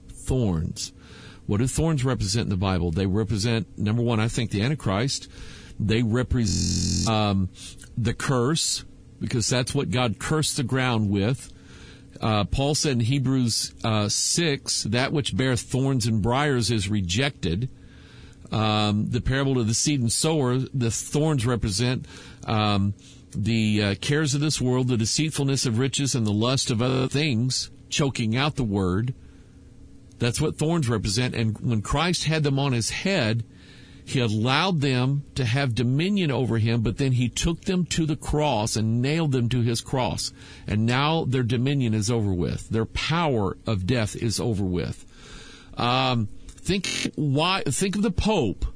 Thorns. What do thorns represent in the Bible? They represent, number one, I think the Antichrist. They represent um, the curse, because that's what God cursed the ground with. Uh, Paul said in Hebrews uh, six, that which beareth thorns and briars is rejected. Um, the parable of the seed and sower, the thorns represent um, the uh, cares of this world, the deceitfulness of riches, and the lust of other things, choking out the word. That's what thorns represent. And when Christ had them on his head, he allowed them to have dominion over him, but then he took them to the cross and nailed them to his cross. And now their dominion is over with. Their power of death is over with. Um, think why? Think of the Pope,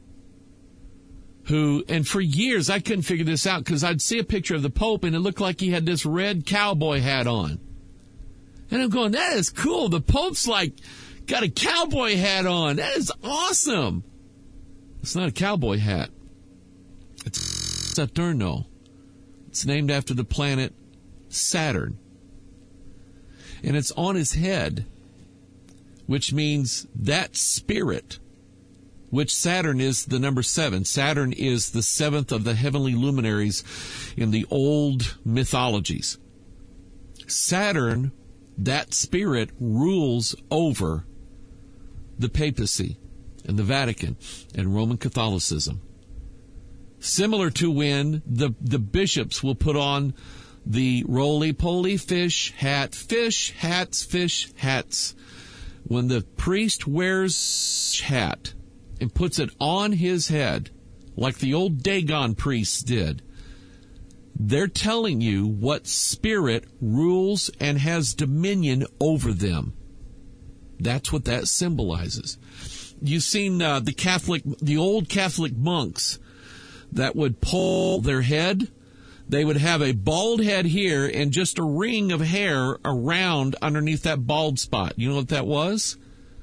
who, and for years I couldn't figure this out, because I'd see a picture of the Pope and it looked like he had this red cowboy hat on. And I'm going, that is cool. The Pope's like got a cowboy hat on. That is awesome. It's not a cowboy hat. It's Saturno. It's named after the planet Saturn. And it's on his head, which means that spirit, which Saturn is the number seven. Saturn is the seventh of the heavenly luminaries in the old mythologies. Saturn, that spirit, rules over the papacy and the Vatican and Roman Catholicism. Similar to when the, the bishops will put on the roly-poly fish hat, fish hats, fish hats. When the priest wears hat and puts it on his head, like the old Dagon priests did, they're telling you what spirit rules and has dominion over them. That's what that symbolizes. You've seen uh, the Catholic, the old Catholic monks that would pull their head. They would have a bald head here and just a ring of hair around underneath that bald spot. You know what that was?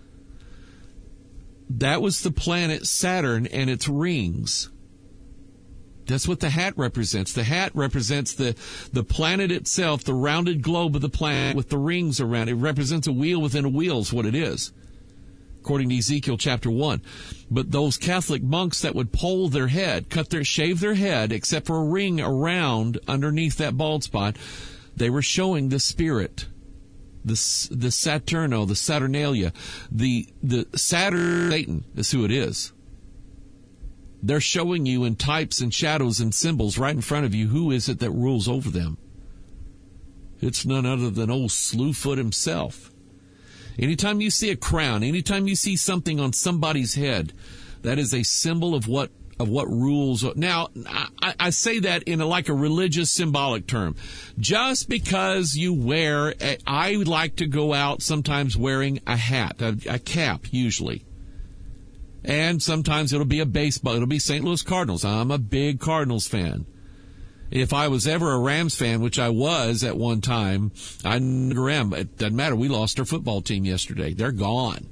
That was the planet Saturn and its rings. That's what the hat represents. The hat represents the, the planet itself, the rounded globe of the planet with the rings around it. It represents a wheel within a wheel is what it is, according to Ezekiel chapter one. But those Catholic monks that would poll their head, cut their, shave their head, except for a ring around underneath that bald spot, they were showing the spirit, the the Saturno, the Saturnalia, the the Saturn, Satan is who it is. They're showing you in types and shadows and symbols right in front of you who is it that rules over them. It's none other than old Slewfoot himself. Anytime you see a crown, anytime you see something on somebody's head, that is a symbol of what of what rules. Now, I, I say that in a, like a religious symbolic term. Just because you wear, a, I like to go out sometimes wearing a hat, a, a cap usually. And sometimes it'll be a baseball, it'll be Saint Louis Cardinals. I'm a big Cardinals fan. If I was ever a Rams fan, which I was at one time, I never am. It doesn't matter. We lost our football team yesterday. They're gone.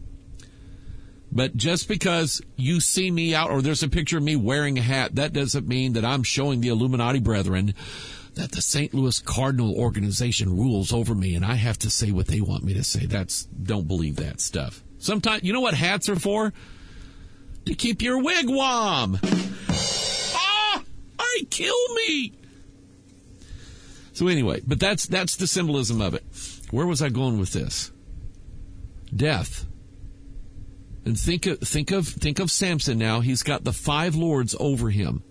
But just because you see me out or there's a picture of me wearing a hat, that doesn't mean that I'm showing the Illuminati brethren that the Saint Louis Cardinal organization rules over me and I have to say what they want me to say. That's, don't believe that stuff. Sometimes, you know what hats are for? To keep your wigwam. Ah! I kill me. So anyway, but that's that's the symbolism of it. Where was I going with this? Death. And think of think of think of Samson now. He's got the five lords over him.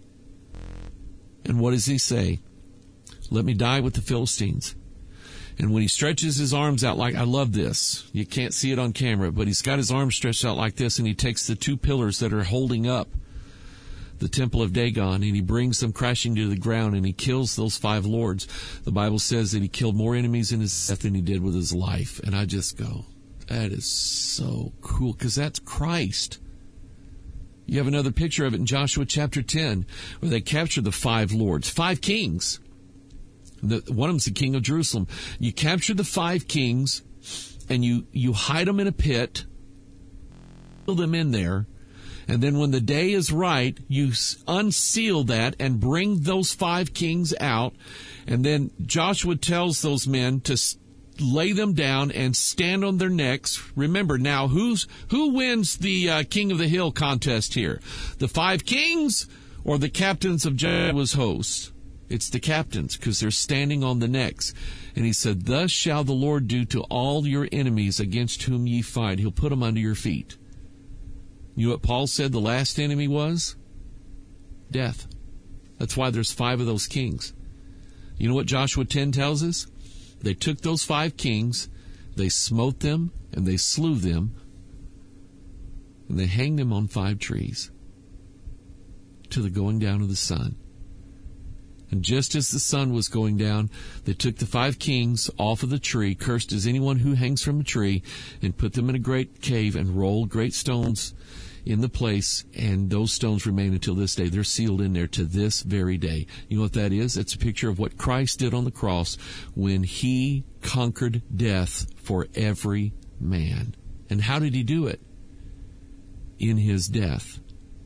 And what does he say? Let me die with the Philistines. And when he stretches his arms out like, I love this. You can't see it on camera, but he's got his arms stretched out like this, and he takes the two pillars that are holding up the temple of Dagon, and he brings them crashing to the ground, and he kills those five lords. The Bible says that he killed more enemies in his death than he did with his life. And I just go, that is so cool, because that's Christ. You have another picture of it in Joshua chapter ten, where they capture the five lords, five kings. The, one of them's the king of Jerusalem. You capture the five kings, and you, you hide them in a pit, seal them in there, and then when the day is right, you unseal that and bring those five kings out, and then Joshua tells those men to lay them down and stand on their necks. Remember now, who's who wins the uh, King of the Hill contest here? The five kings or the captains of Jehovah's hosts. It's the captains, because they're standing on the necks. And he said, thus shall the Lord do to all your enemies against whom ye fight. He'll put them under your feet. You know what Paul said the last enemy was? Death. That's why there's five of those kings. You know what Joshua ten tells us? They took those five kings, they smote them, and they slew them, and they hanged them on five trees to the going down of the sun. And just as the sun was going down, they took the five kings off of the tree, cursed is anyone who hangs from a tree, and put them in a great cave and rolled great stones in the place, and those stones remain until this day. They're sealed in there to this very day. You know what that is? It's a picture of what Christ did on the cross when he conquered death for every man. And how did he do it? In his death.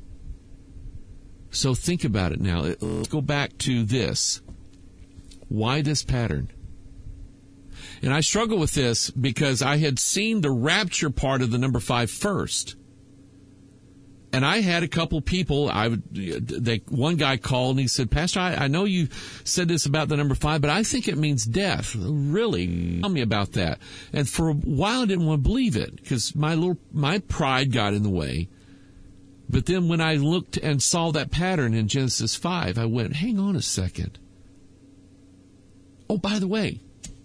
So think about it now. Let's go back to this. Why this pattern? And I struggle with this because I had seen the rapture part of the number five first. And I had a couple people, I would, they, one guy called and he said, Pastor, I, I know you said this about the number five, but I think it means death. Really? Tell me about that. And for a while I didn't want to believe it because my little, my pride got in the way. But then when I looked and saw that pattern in Genesis five, I went, hang on a second. Oh, by the way,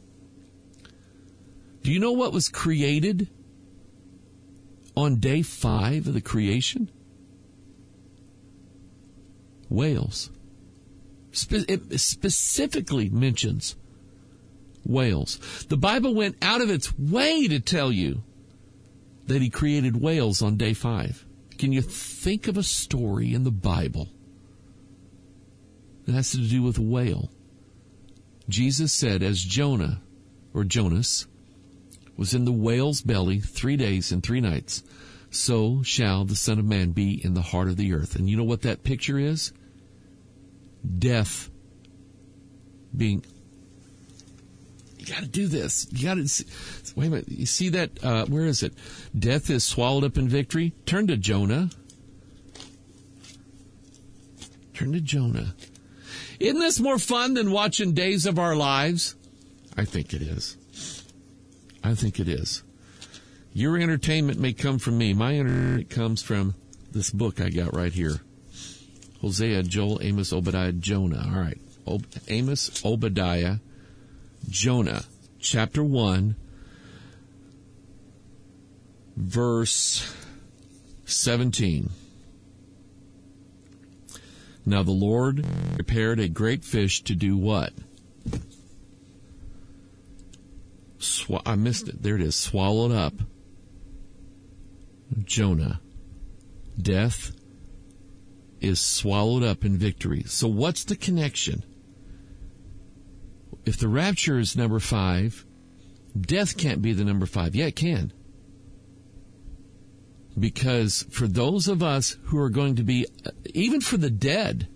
do you know what was created on day five of the creation? Whales. Spe- it specifically mentions whales. The Bible went out of its way to tell you that he created whales on day five. Can you think of a story in the Bible that has to do with a whale? Jesus said, as Jonah, or Jonas, was in the whale's belly three days and three nights, so shall the Son of Man be in the heart of the earth. And you know what that picture is? Death being... You got to do this. You got to... Wait a minute. You see that? Uh, where is it? Death is swallowed up in victory. Turn to Jonah. Turn to Jonah. Isn't this more fun than watching Days of Our Lives? I think it is. I think it is. Your entertainment may come from me. My entertainment comes from this book I got right here. Hosea, Joel, Amos, Obadiah, Jonah. All right. Ob- Amos, Obadiah, Jonah. Chapter one, verse seventeen. Now the Lord prepared a great fish to do what? Sw- I missed it. There it is. Swallowed up Jonah. Death is swallowed up in victory. So what's the connection? If the rapture is number five, death can't be the number five. Yeah, it can. Because for those of us who are going to be, even for the dead,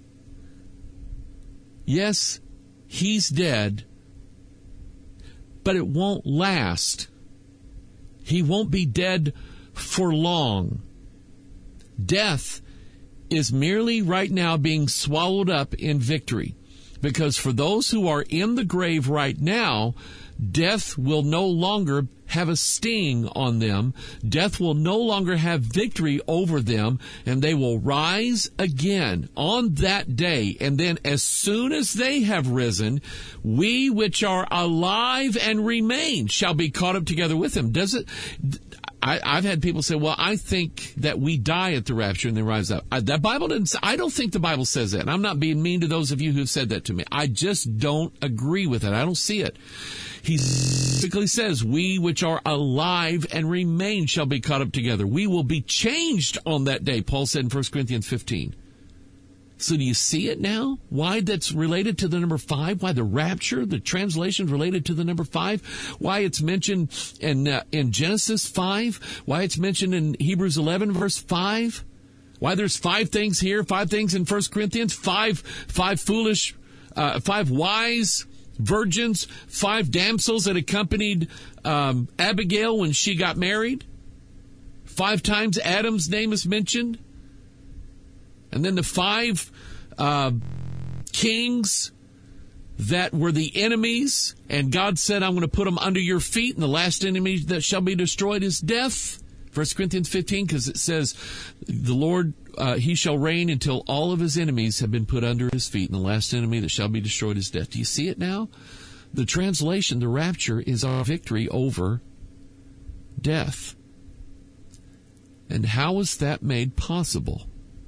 yes, he's dead, but it won't last. He won't be dead for long. Death is merely right now being swallowed up in victory. Because for those who are in the grave right now, death will no longer have a sting on them. Death will no longer have victory over them, and they will rise again on that day. And then as soon as they have risen, we which are alive and remain shall be caught up together with them. Does it... I, I've had people say, well, I think that we die at the rapture and then rise up. I, that Bible didn't, I don't think the Bible says that. And I'm not being mean to those of you who've said that to me. I just don't agree with it. I don't see it. He specifically says, we which are alive and remain shall be caught up together. We will be changed on that day, Paul said in First Corinthians fifteen. So do you see it now? Why that's related to the number five? Why the rapture, the translation related to the number five? Why it's mentioned in uh, in Genesis five? Why it's mentioned in Hebrews eleven verse five? Why there's five things here, five things in First Corinthians, five five foolish, uh, five wise virgins, five damsels that accompanied um, Abigail when she got married. Five times Adam's name is mentioned. And then the five uh, kings that were the enemies, and God said, I'm going to put them under your feet, and the last enemy that shall be destroyed is death. First Corinthians fifteen, because it says, the Lord, uh, he shall reign until all of his enemies have been put under his feet, and the last enemy that shall be destroyed is death. Do you see it now? The translation, the rapture, is our victory over death. And how is that made possible?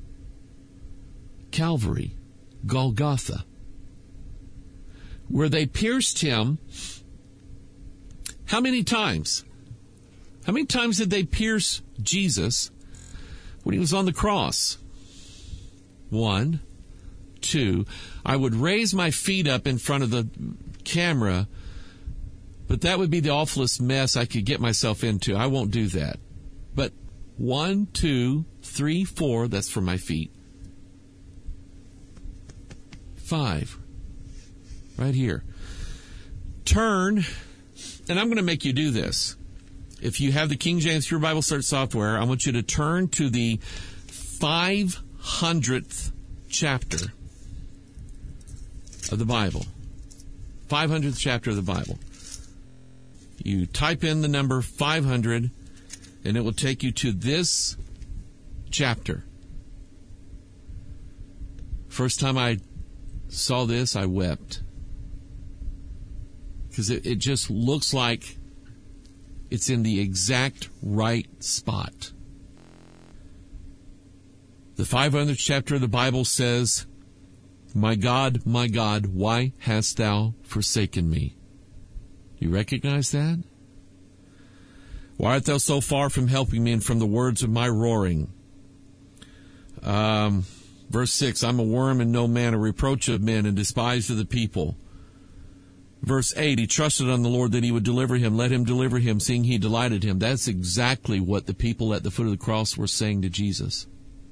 Calvary, Golgotha, where they pierced him. How many times? How many times did they pierce Jesus when he was on the cross? One, two. I would raise my feet up in front of the camera, but that would be the awfulest mess I could get myself into. I won't do that. But one, two, three, four, that's for my feet. Five. Right here. Turn, and I'm going to make you do this. If you have the King James Pure Bible Search software, I want you to turn to the five hundredth chapter of the Bible. five hundredth chapter of the Bible. You type in the number five hundred, and it will take you to this chapter. First time I saw this, I wept. Because it, it just looks like it's in the exact right spot. The five hundredth chapter of the Bible says, My God, my God, why hast thou forsaken me? You recognize that? Why art thou so far from helping me and from the words of my roaring? Um, verse six, I'm a worm and no man, a reproach of men and despised of the people. Verse eight, he trusted on the Lord that he would deliver him. Let him deliver him, seeing he delighted him. That's exactly what the people at the foot of the cross were saying to Jesus.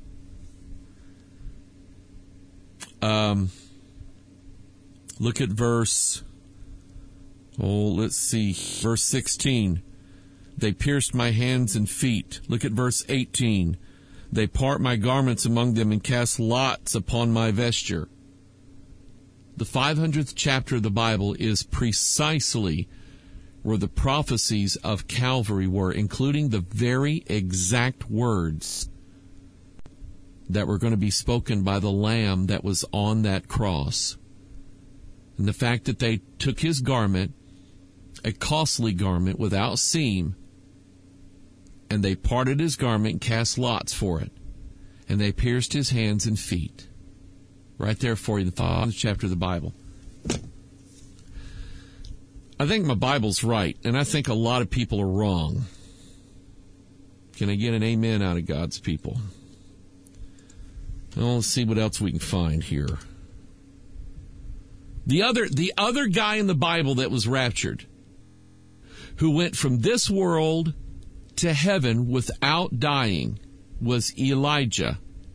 Um, look at verse, oh, let's see, verse sixteen. They pierced my hands and feet. Look at verse eighteen. They part my garments among them and cast lots upon my vesture. The five hundredth chapter of the Bible is precisely where the prophecies of Calvary were, including the very exact words that were going to be spoken by the Lamb that was on that cross. And the fact that they took his garment, a costly garment without seam, and they parted his garment and cast lots for it. And they pierced his hands and feet. Right there for you, the fifth chapter of the Bible. I think my Bible's right, and I think a lot of people are wrong. Can I get an amen out of God's people? Well, let's see what else we can find here. The other, the other guy in the Bible that was raptured, who went from this world to heaven without dying, was Elijah.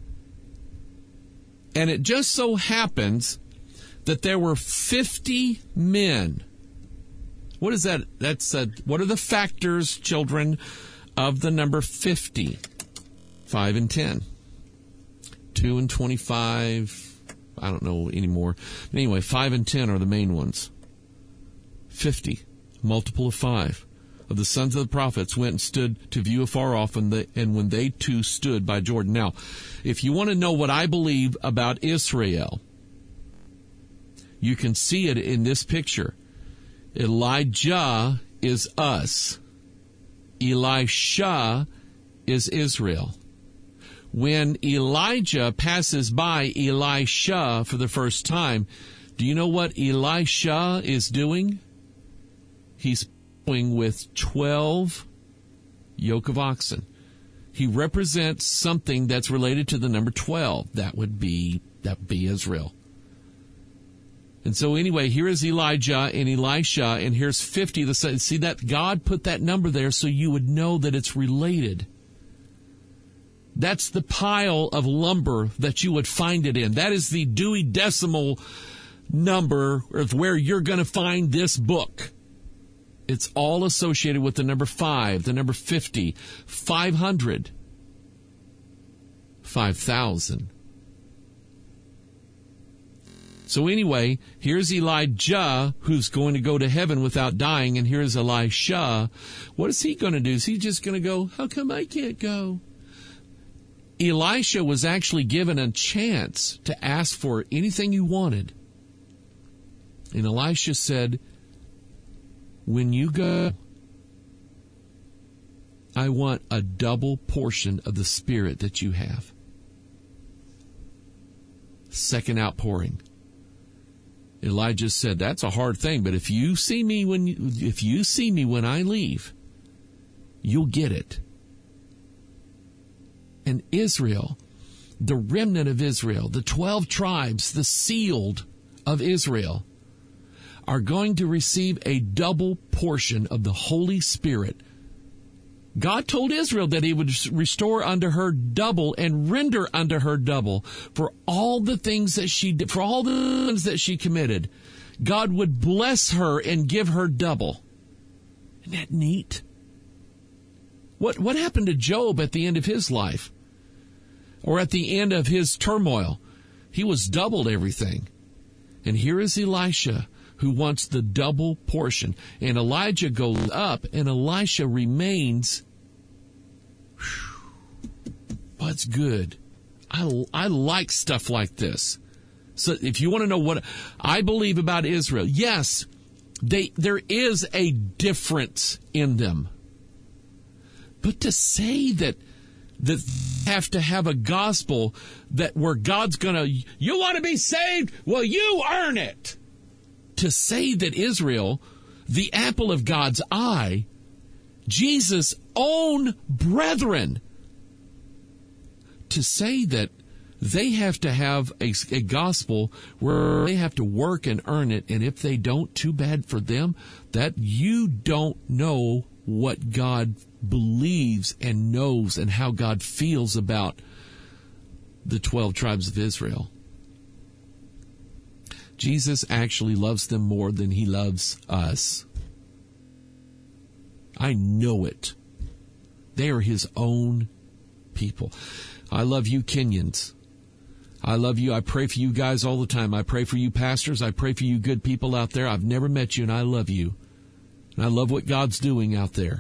And it just so happens that there were fifty men. What is that? That's a, what are the factors, children, of the number fifty? Five and ten. Two and twenty-five. I don't know anymore. But anyway, five and ten are the main ones. Fifty. Multiple of five. Of the sons of the prophets went and stood to view afar off, and, the, and when they too stood by Jordan. Now, if you want to know what I believe about Israel, you can see it in this picture. Elijah is us. Elisha is Israel. When Elijah passes by Elisha for the first time, do you know what Elisha is doing? He's with twelve yoke of oxen. He represents something that's related to the number twelve. That would be that would be Israel. And so anyway, here is Elijah and Elisha, and here's fifty. The see that God put that number there so you would know that it's related. That's the pile of lumber that you would find it in. That is the Dewey Decimal number of where you're going to find this book. It's all associated with the number five, the number fifty, five hundred, five thousand, So anyway, here's Elijah, who's going to go to heaven without dying, and here's Elisha. What is he going to do? Is he just going to go, how come I can't go? Elisha was actually given a chance to ask for anything he wanted. And Elisha said, when you go, I want a double portion of the Spirit that you have. Second outpouring. Elijah said, that's a hard thing, but if you see me when you, if you see me when I leave, you'll get it. And Israel, the remnant of Israel, the twelve tribes, the sealed of Israel, are going to receive a double portion of the Holy Spirit. God told Israel that he would restore unto her double and render unto her double for all the things that she did, for all the sins that she committed. God would bless her and give her double. Isn't that neat? What, what happened to Job at the end of his life? Or at the end of his turmoil? He was doubled everything. And here is Elisha, who wants the double portion. And Elijah goes up, and Elisha remains. Well, it's good. I, I like stuff like this. So if you want to know what I believe about Israel, yes, they there is a difference in them. But to say that that have to have a gospel that where God's going to, you want to be saved? Well, you earn it. To say that Israel, the apple of God's eye, Jesus' own brethren, to say that they have to have a, a gospel where they have to work and earn it, and if they don't, too bad for them, that you don't know what God believes and knows and how God feels about the twelve tribes of Israel. Jesus actually loves them more than he loves us. I know it. They are his own people. I love you, Kenyans. I love you. I pray for you guys all the time. I pray for you, pastors. I pray for you good people out there. I've never met you, and I love you. And I love what God's doing out there.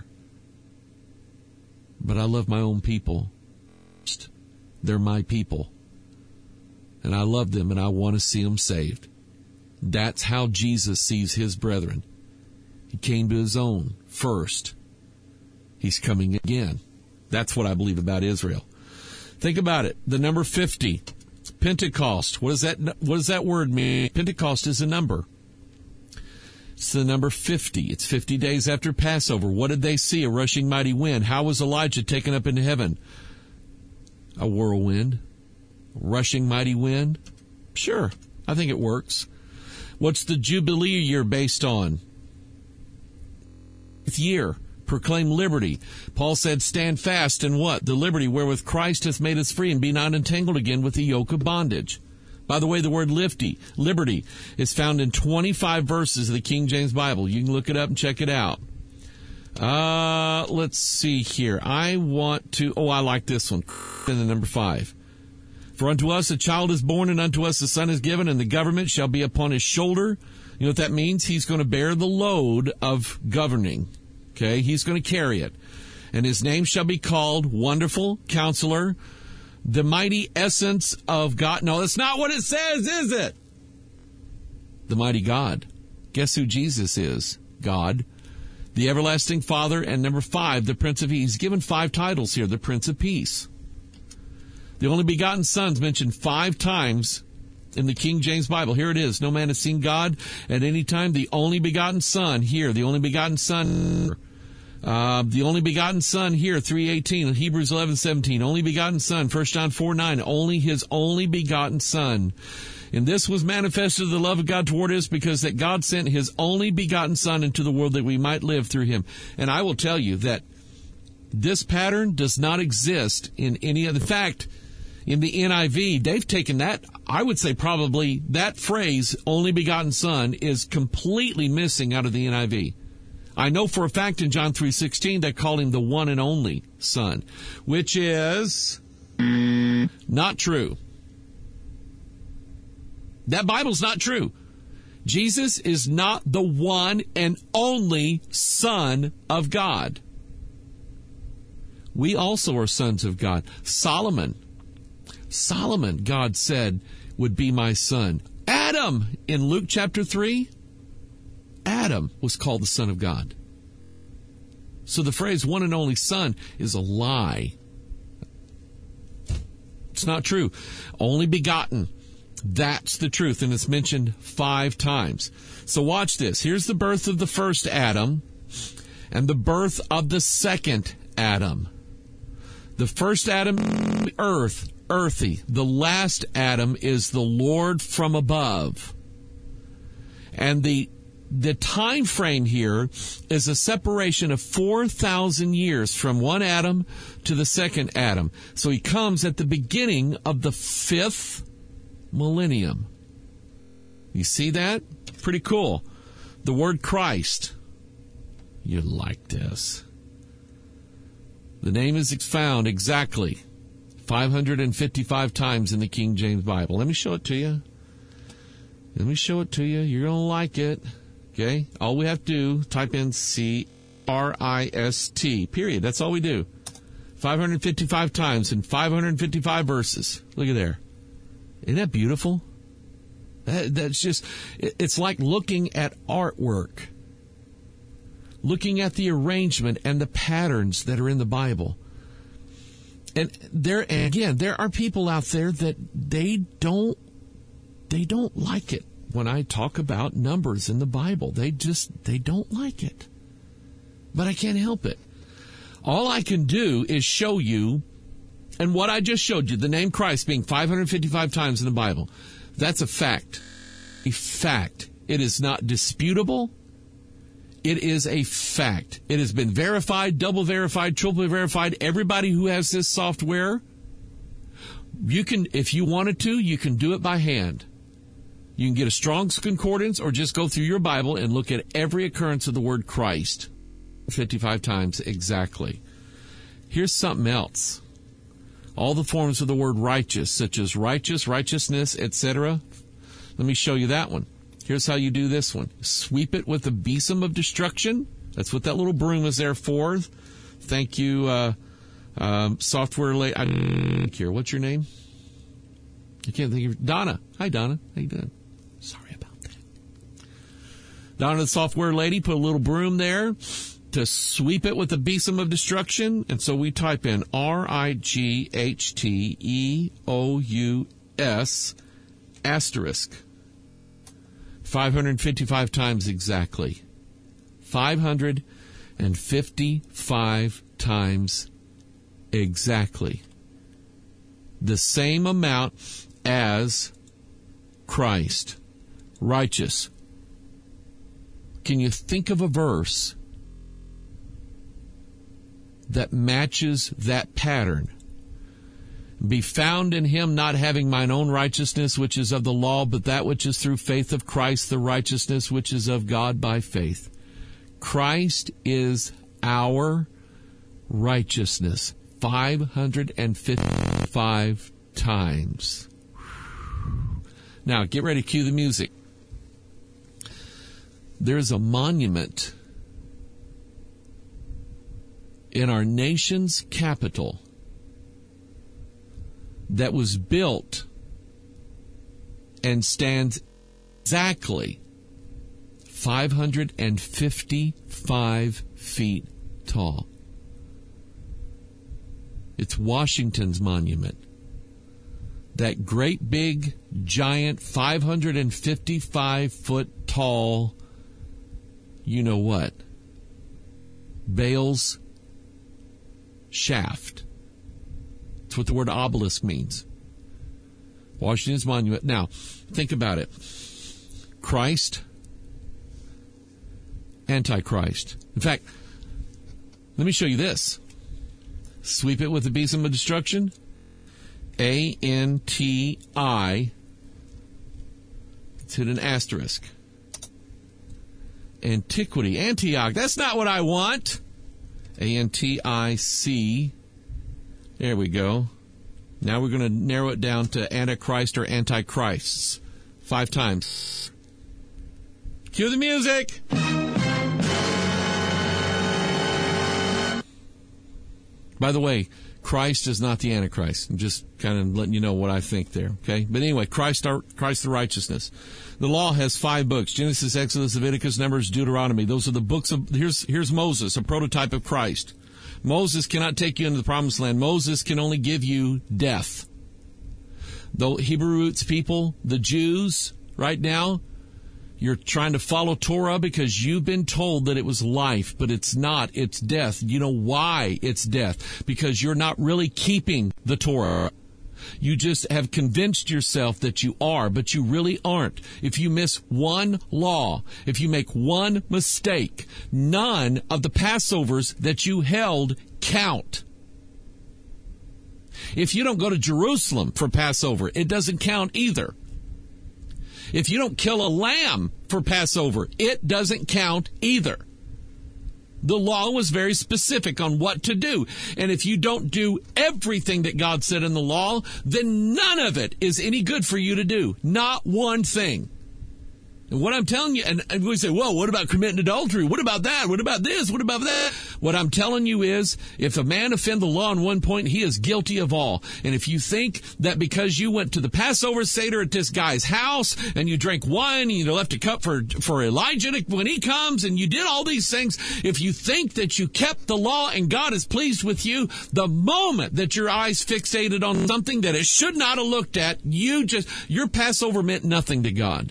But I love my own people. They're my people. And I love them, and I want to see them saved. That's how Jesus sees his brethren. He came to his own first. He's coming again. That's what I believe about Israel. Think about it. The number fifty, Pentecost. What does that, what does that word mean? Pentecost is a number. It's the number fifty. It's fifty days after Passover. What did they see? A rushing mighty wind. How was Elijah taken up into heaven? A whirlwind. Rushing mighty wind. Sure, I think it works. What's the Jubilee year based on? Fifth year. Proclaim liberty. Paul said, stand fast in what? The liberty wherewith Christ hath made us free, and be not entangled again with the yoke of bondage. By the way, the word lifty, liberty is found in twenty-five verses of the King James Bible. You can look it up and check it out. Uh, let's see here. I want to, oh, I like this one. In the number five. For unto us a child is born, and unto us a son is given, and the government shall be upon his shoulder. You know what that means? He's going to bear the load of governing. Okay, he's going to carry it. And his name shall be called Wonderful Counselor, the Mighty Essence of God. No, that's not what it says, is it? The Mighty God. Guess who Jesus is? God. The Everlasting Father. And number five, the Prince of Peace. He's given five titles here. The Prince of Peace. The only begotten Son's mentioned five times in the King James Bible. Here it is. No man has seen God at any time. The only begotten Son here. The only begotten Son. Uh, the only begotten Son here, three eighteen, Hebrews eleven seventeen. Only begotten Son, First John four nine. Only his only begotten Son. And this was manifested the love of God toward us, because that God sent his only begotten Son into the world that we might live through him. And I will tell you that this pattern does not exist in any other. In fact, in the N I V, they've taken that, I would say probably that phrase, only begotten Son, is completely missing out of the N I V. I know for a fact in John three sixteen they call him the one and only Son, which is not true. That Bible's not true. Jesus is not the one and only Son of God. We also are sons of God. Solomon, Solomon, God said, would be my son. Adam, in Luke chapter three, Adam was called the Son of God. So the phrase one and only Son is a lie. It's not true. Only begotten. That's the truth, and it's mentioned five times. So watch this. Here's the birth of the first Adam and the birth of the second Adam. The first Adam, earth, earthy. The last Adam is the Lord from above. And the the time frame here is a separation of four thousand years from one Adam to the second Adam. So he comes at the beginning of the fifth millennium. You see that? Pretty cool. The word Christ. You like this. The name is found exactly five hundred fifty-five times in the King James Bible. Let me show it to you. Let me show it to you. You're going to like it. Okay? All we have to do, type in C R I S T, period. That's all we do. five hundred fifty-five times in five hundred fifty-five verses. Look at there. Isn't that beautiful? That, that's just, it's like looking at artwork. Looking at the arrangement and the patterns that are in the Bible. And there, and again, there are people out there that they don't, they don't like it when I talk about numbers in the Bible. They just, they don't like it. But I can't help it. All I can do is show you, and what I just showed you, the name Christ being five hundred fifty-five times in the Bible, that's a fact. A fact. It is not disputable. It is a fact. It has been verified, double verified, triple verified. Everybody who has this software, you can, if you wanted to, you can do it by hand. You can get a Strong's Concordance or just go through your Bible and look at every occurrence of the word Christ fifty-five times exactly. Here's something else. All the forms of the word righteous, such as righteous, righteousness, et cetera. Let me show you that one. Here's how you do this one. Sweep it with a besom of destruction. That's what that little broom is there for. Thank you, uh, um, software lady. I don't care. What's your name? I can't think of Donna. Hi, Donna. How you doing? Sorry about that. Donna, the software lady, put a little broom there to sweep it with a besom of destruction. And so we type in R I G H T E O U S asterisk. five hundred fifty-five times exactly. five hundred fifty-five times exactly. The same amount as Christ. Righteous. Can you think of a verse that matches that pattern? Be found in him, not having mine own righteousness, which is of the law, but that which is through faith of Christ, the righteousness which is of God by faith. Christ is our righteousness. five hundred fifty-five times. Now, get ready to cue the music. There's a monument in our nation's capital that was built and stands exactly five hundred fifty-five feet tall. It's Washington's monument. That great big, giant, five hundred fifty-five foot tall, you know what? Baal's shaft. That's what the word obelisk means. Washington's monument. Now, think about it. Christ, Antichrist. In fact, let me show you this. Sweep it with the besom of destruction. A N T I. Let's hit an asterisk. Antiquity. Antioch. That's not what I want. A N T I C. There we go. Now we're going to narrow it down to Antichrist or Antichrists. five times. Cue the music. By the way, Christ is not the Antichrist. I'm just kind of letting you know what I think there, okay? But anyway, Christ, our, Christ the righteousness. The law has five books: Genesis, Exodus, Leviticus, Numbers, Deuteronomy. Those are the books of, here's, here's Moses, a prototype of Christ. Moses cannot take you into the promised land. Moses can only give you death. The Hebrew roots people, the Jews, right now, you're trying to follow Torah because you've been told that it was life, but it's not. It's death. You know why it's death? Because you're not really keeping the Torah. You just have convinced yourself that you are, but you really aren't. If you miss one law, if you make one mistake, none of the Passovers that you held count. If you don't go to Jerusalem for Passover, it doesn't count either. If you don't kill a lamb for Passover, it doesn't count either. The law was very specific on what to do. And if you don't do everything that God said in the law, then none of it is any good for you to do. Not one thing. And what I'm telling you, and, and we say, well, what about committing adultery? What about that? What about this? What about that? What I'm telling you is, if a man offend the law on one point, he is guilty of all. And if you think that because you went to the Passover Seder at this guy's house, and you drank wine, and you left a cup for, for Elijah when he comes, and you did all these things, if you think that you kept the law and God is pleased with you, the moment that your eyes fixated on something that it should not have looked at, you just, your Passover meant nothing to God.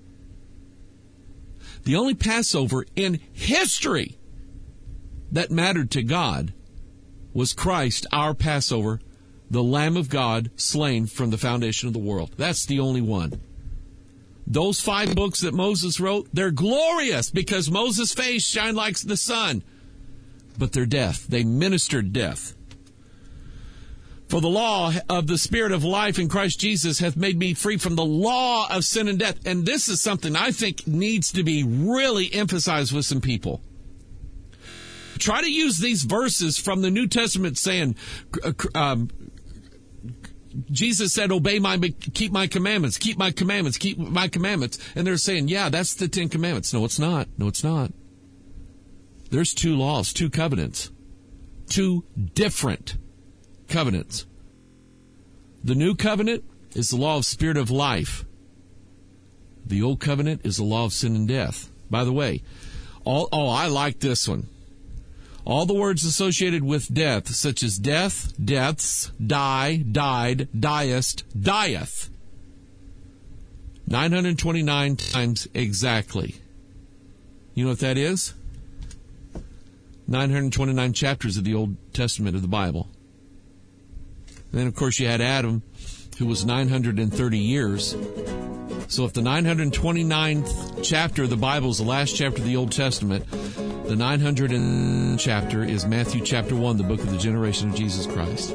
The only Passover in history that mattered to God was Christ, our Passover, the Lamb of God slain from the foundation of the world. That's the only one. Those five books that Moses wrote, they're glorious because Moses' face shined like the sun. But they're death. They ministered death. For the law of the Spirit of life in Christ Jesus hath made me free from the law of sin and death. And this is something I think needs to be really emphasized with some people. Try to use these verses from the New Testament saying, um, Jesus said, obey my, keep my commandments, keep my commandments, keep my commandments. And they're saying, yeah, that's the Ten Commandments. No, it's not. No, it's not. There's two laws, two covenants, two different covenants. The new covenant is the law of Spirit of life. The old covenant is the law of sin and death. By the way, all, oh, I like this one. All the words associated with death, such as death, deaths, die, died, diest, dieth. nine hundred twenty-nine times exactly. You know what that is? nine hundred twenty-nine chapters of the Old Testament of the Bible. And then, of course, you had Adam, who was nine hundred thirty years. So if the nine hundred twenty-ninth chapter of the Bible is the last chapter of the Old Testament, the nine hundredth chapter is Matthew chapter one, the book of the generation of Jesus Christ.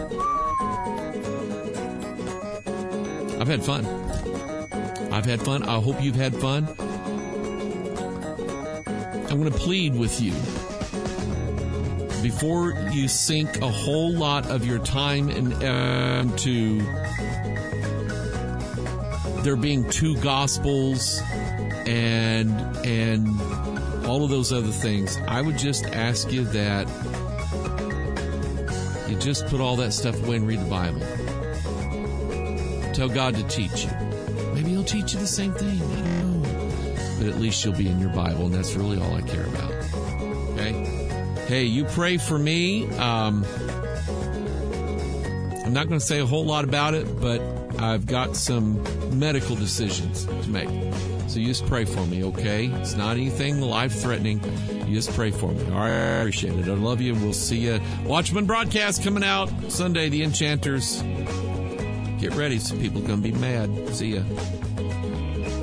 I've had fun. I've had fun. I hope you've had fun. I'm going to plead with you. Before you sink a whole lot of your time into um, there being two gospels and and all of those other things, I would just ask you that you just put all that stuff away and read the Bible. Tell God to teach you. Maybe He'll teach you the same thing. I don't know. But at least you'll be in your Bible, and that's really all I care about. Okay? Hey, you pray for me. Um, I'm not going to say a whole lot about it, but I've got some medical decisions to make. So you just pray for me, okay? It's not anything life-threatening. You just pray for me. All right, I appreciate it. I love you. We'll see you. Watchman broadcast coming out Sunday, The Enchanters. Get ready. Some people are going to be mad. See ya.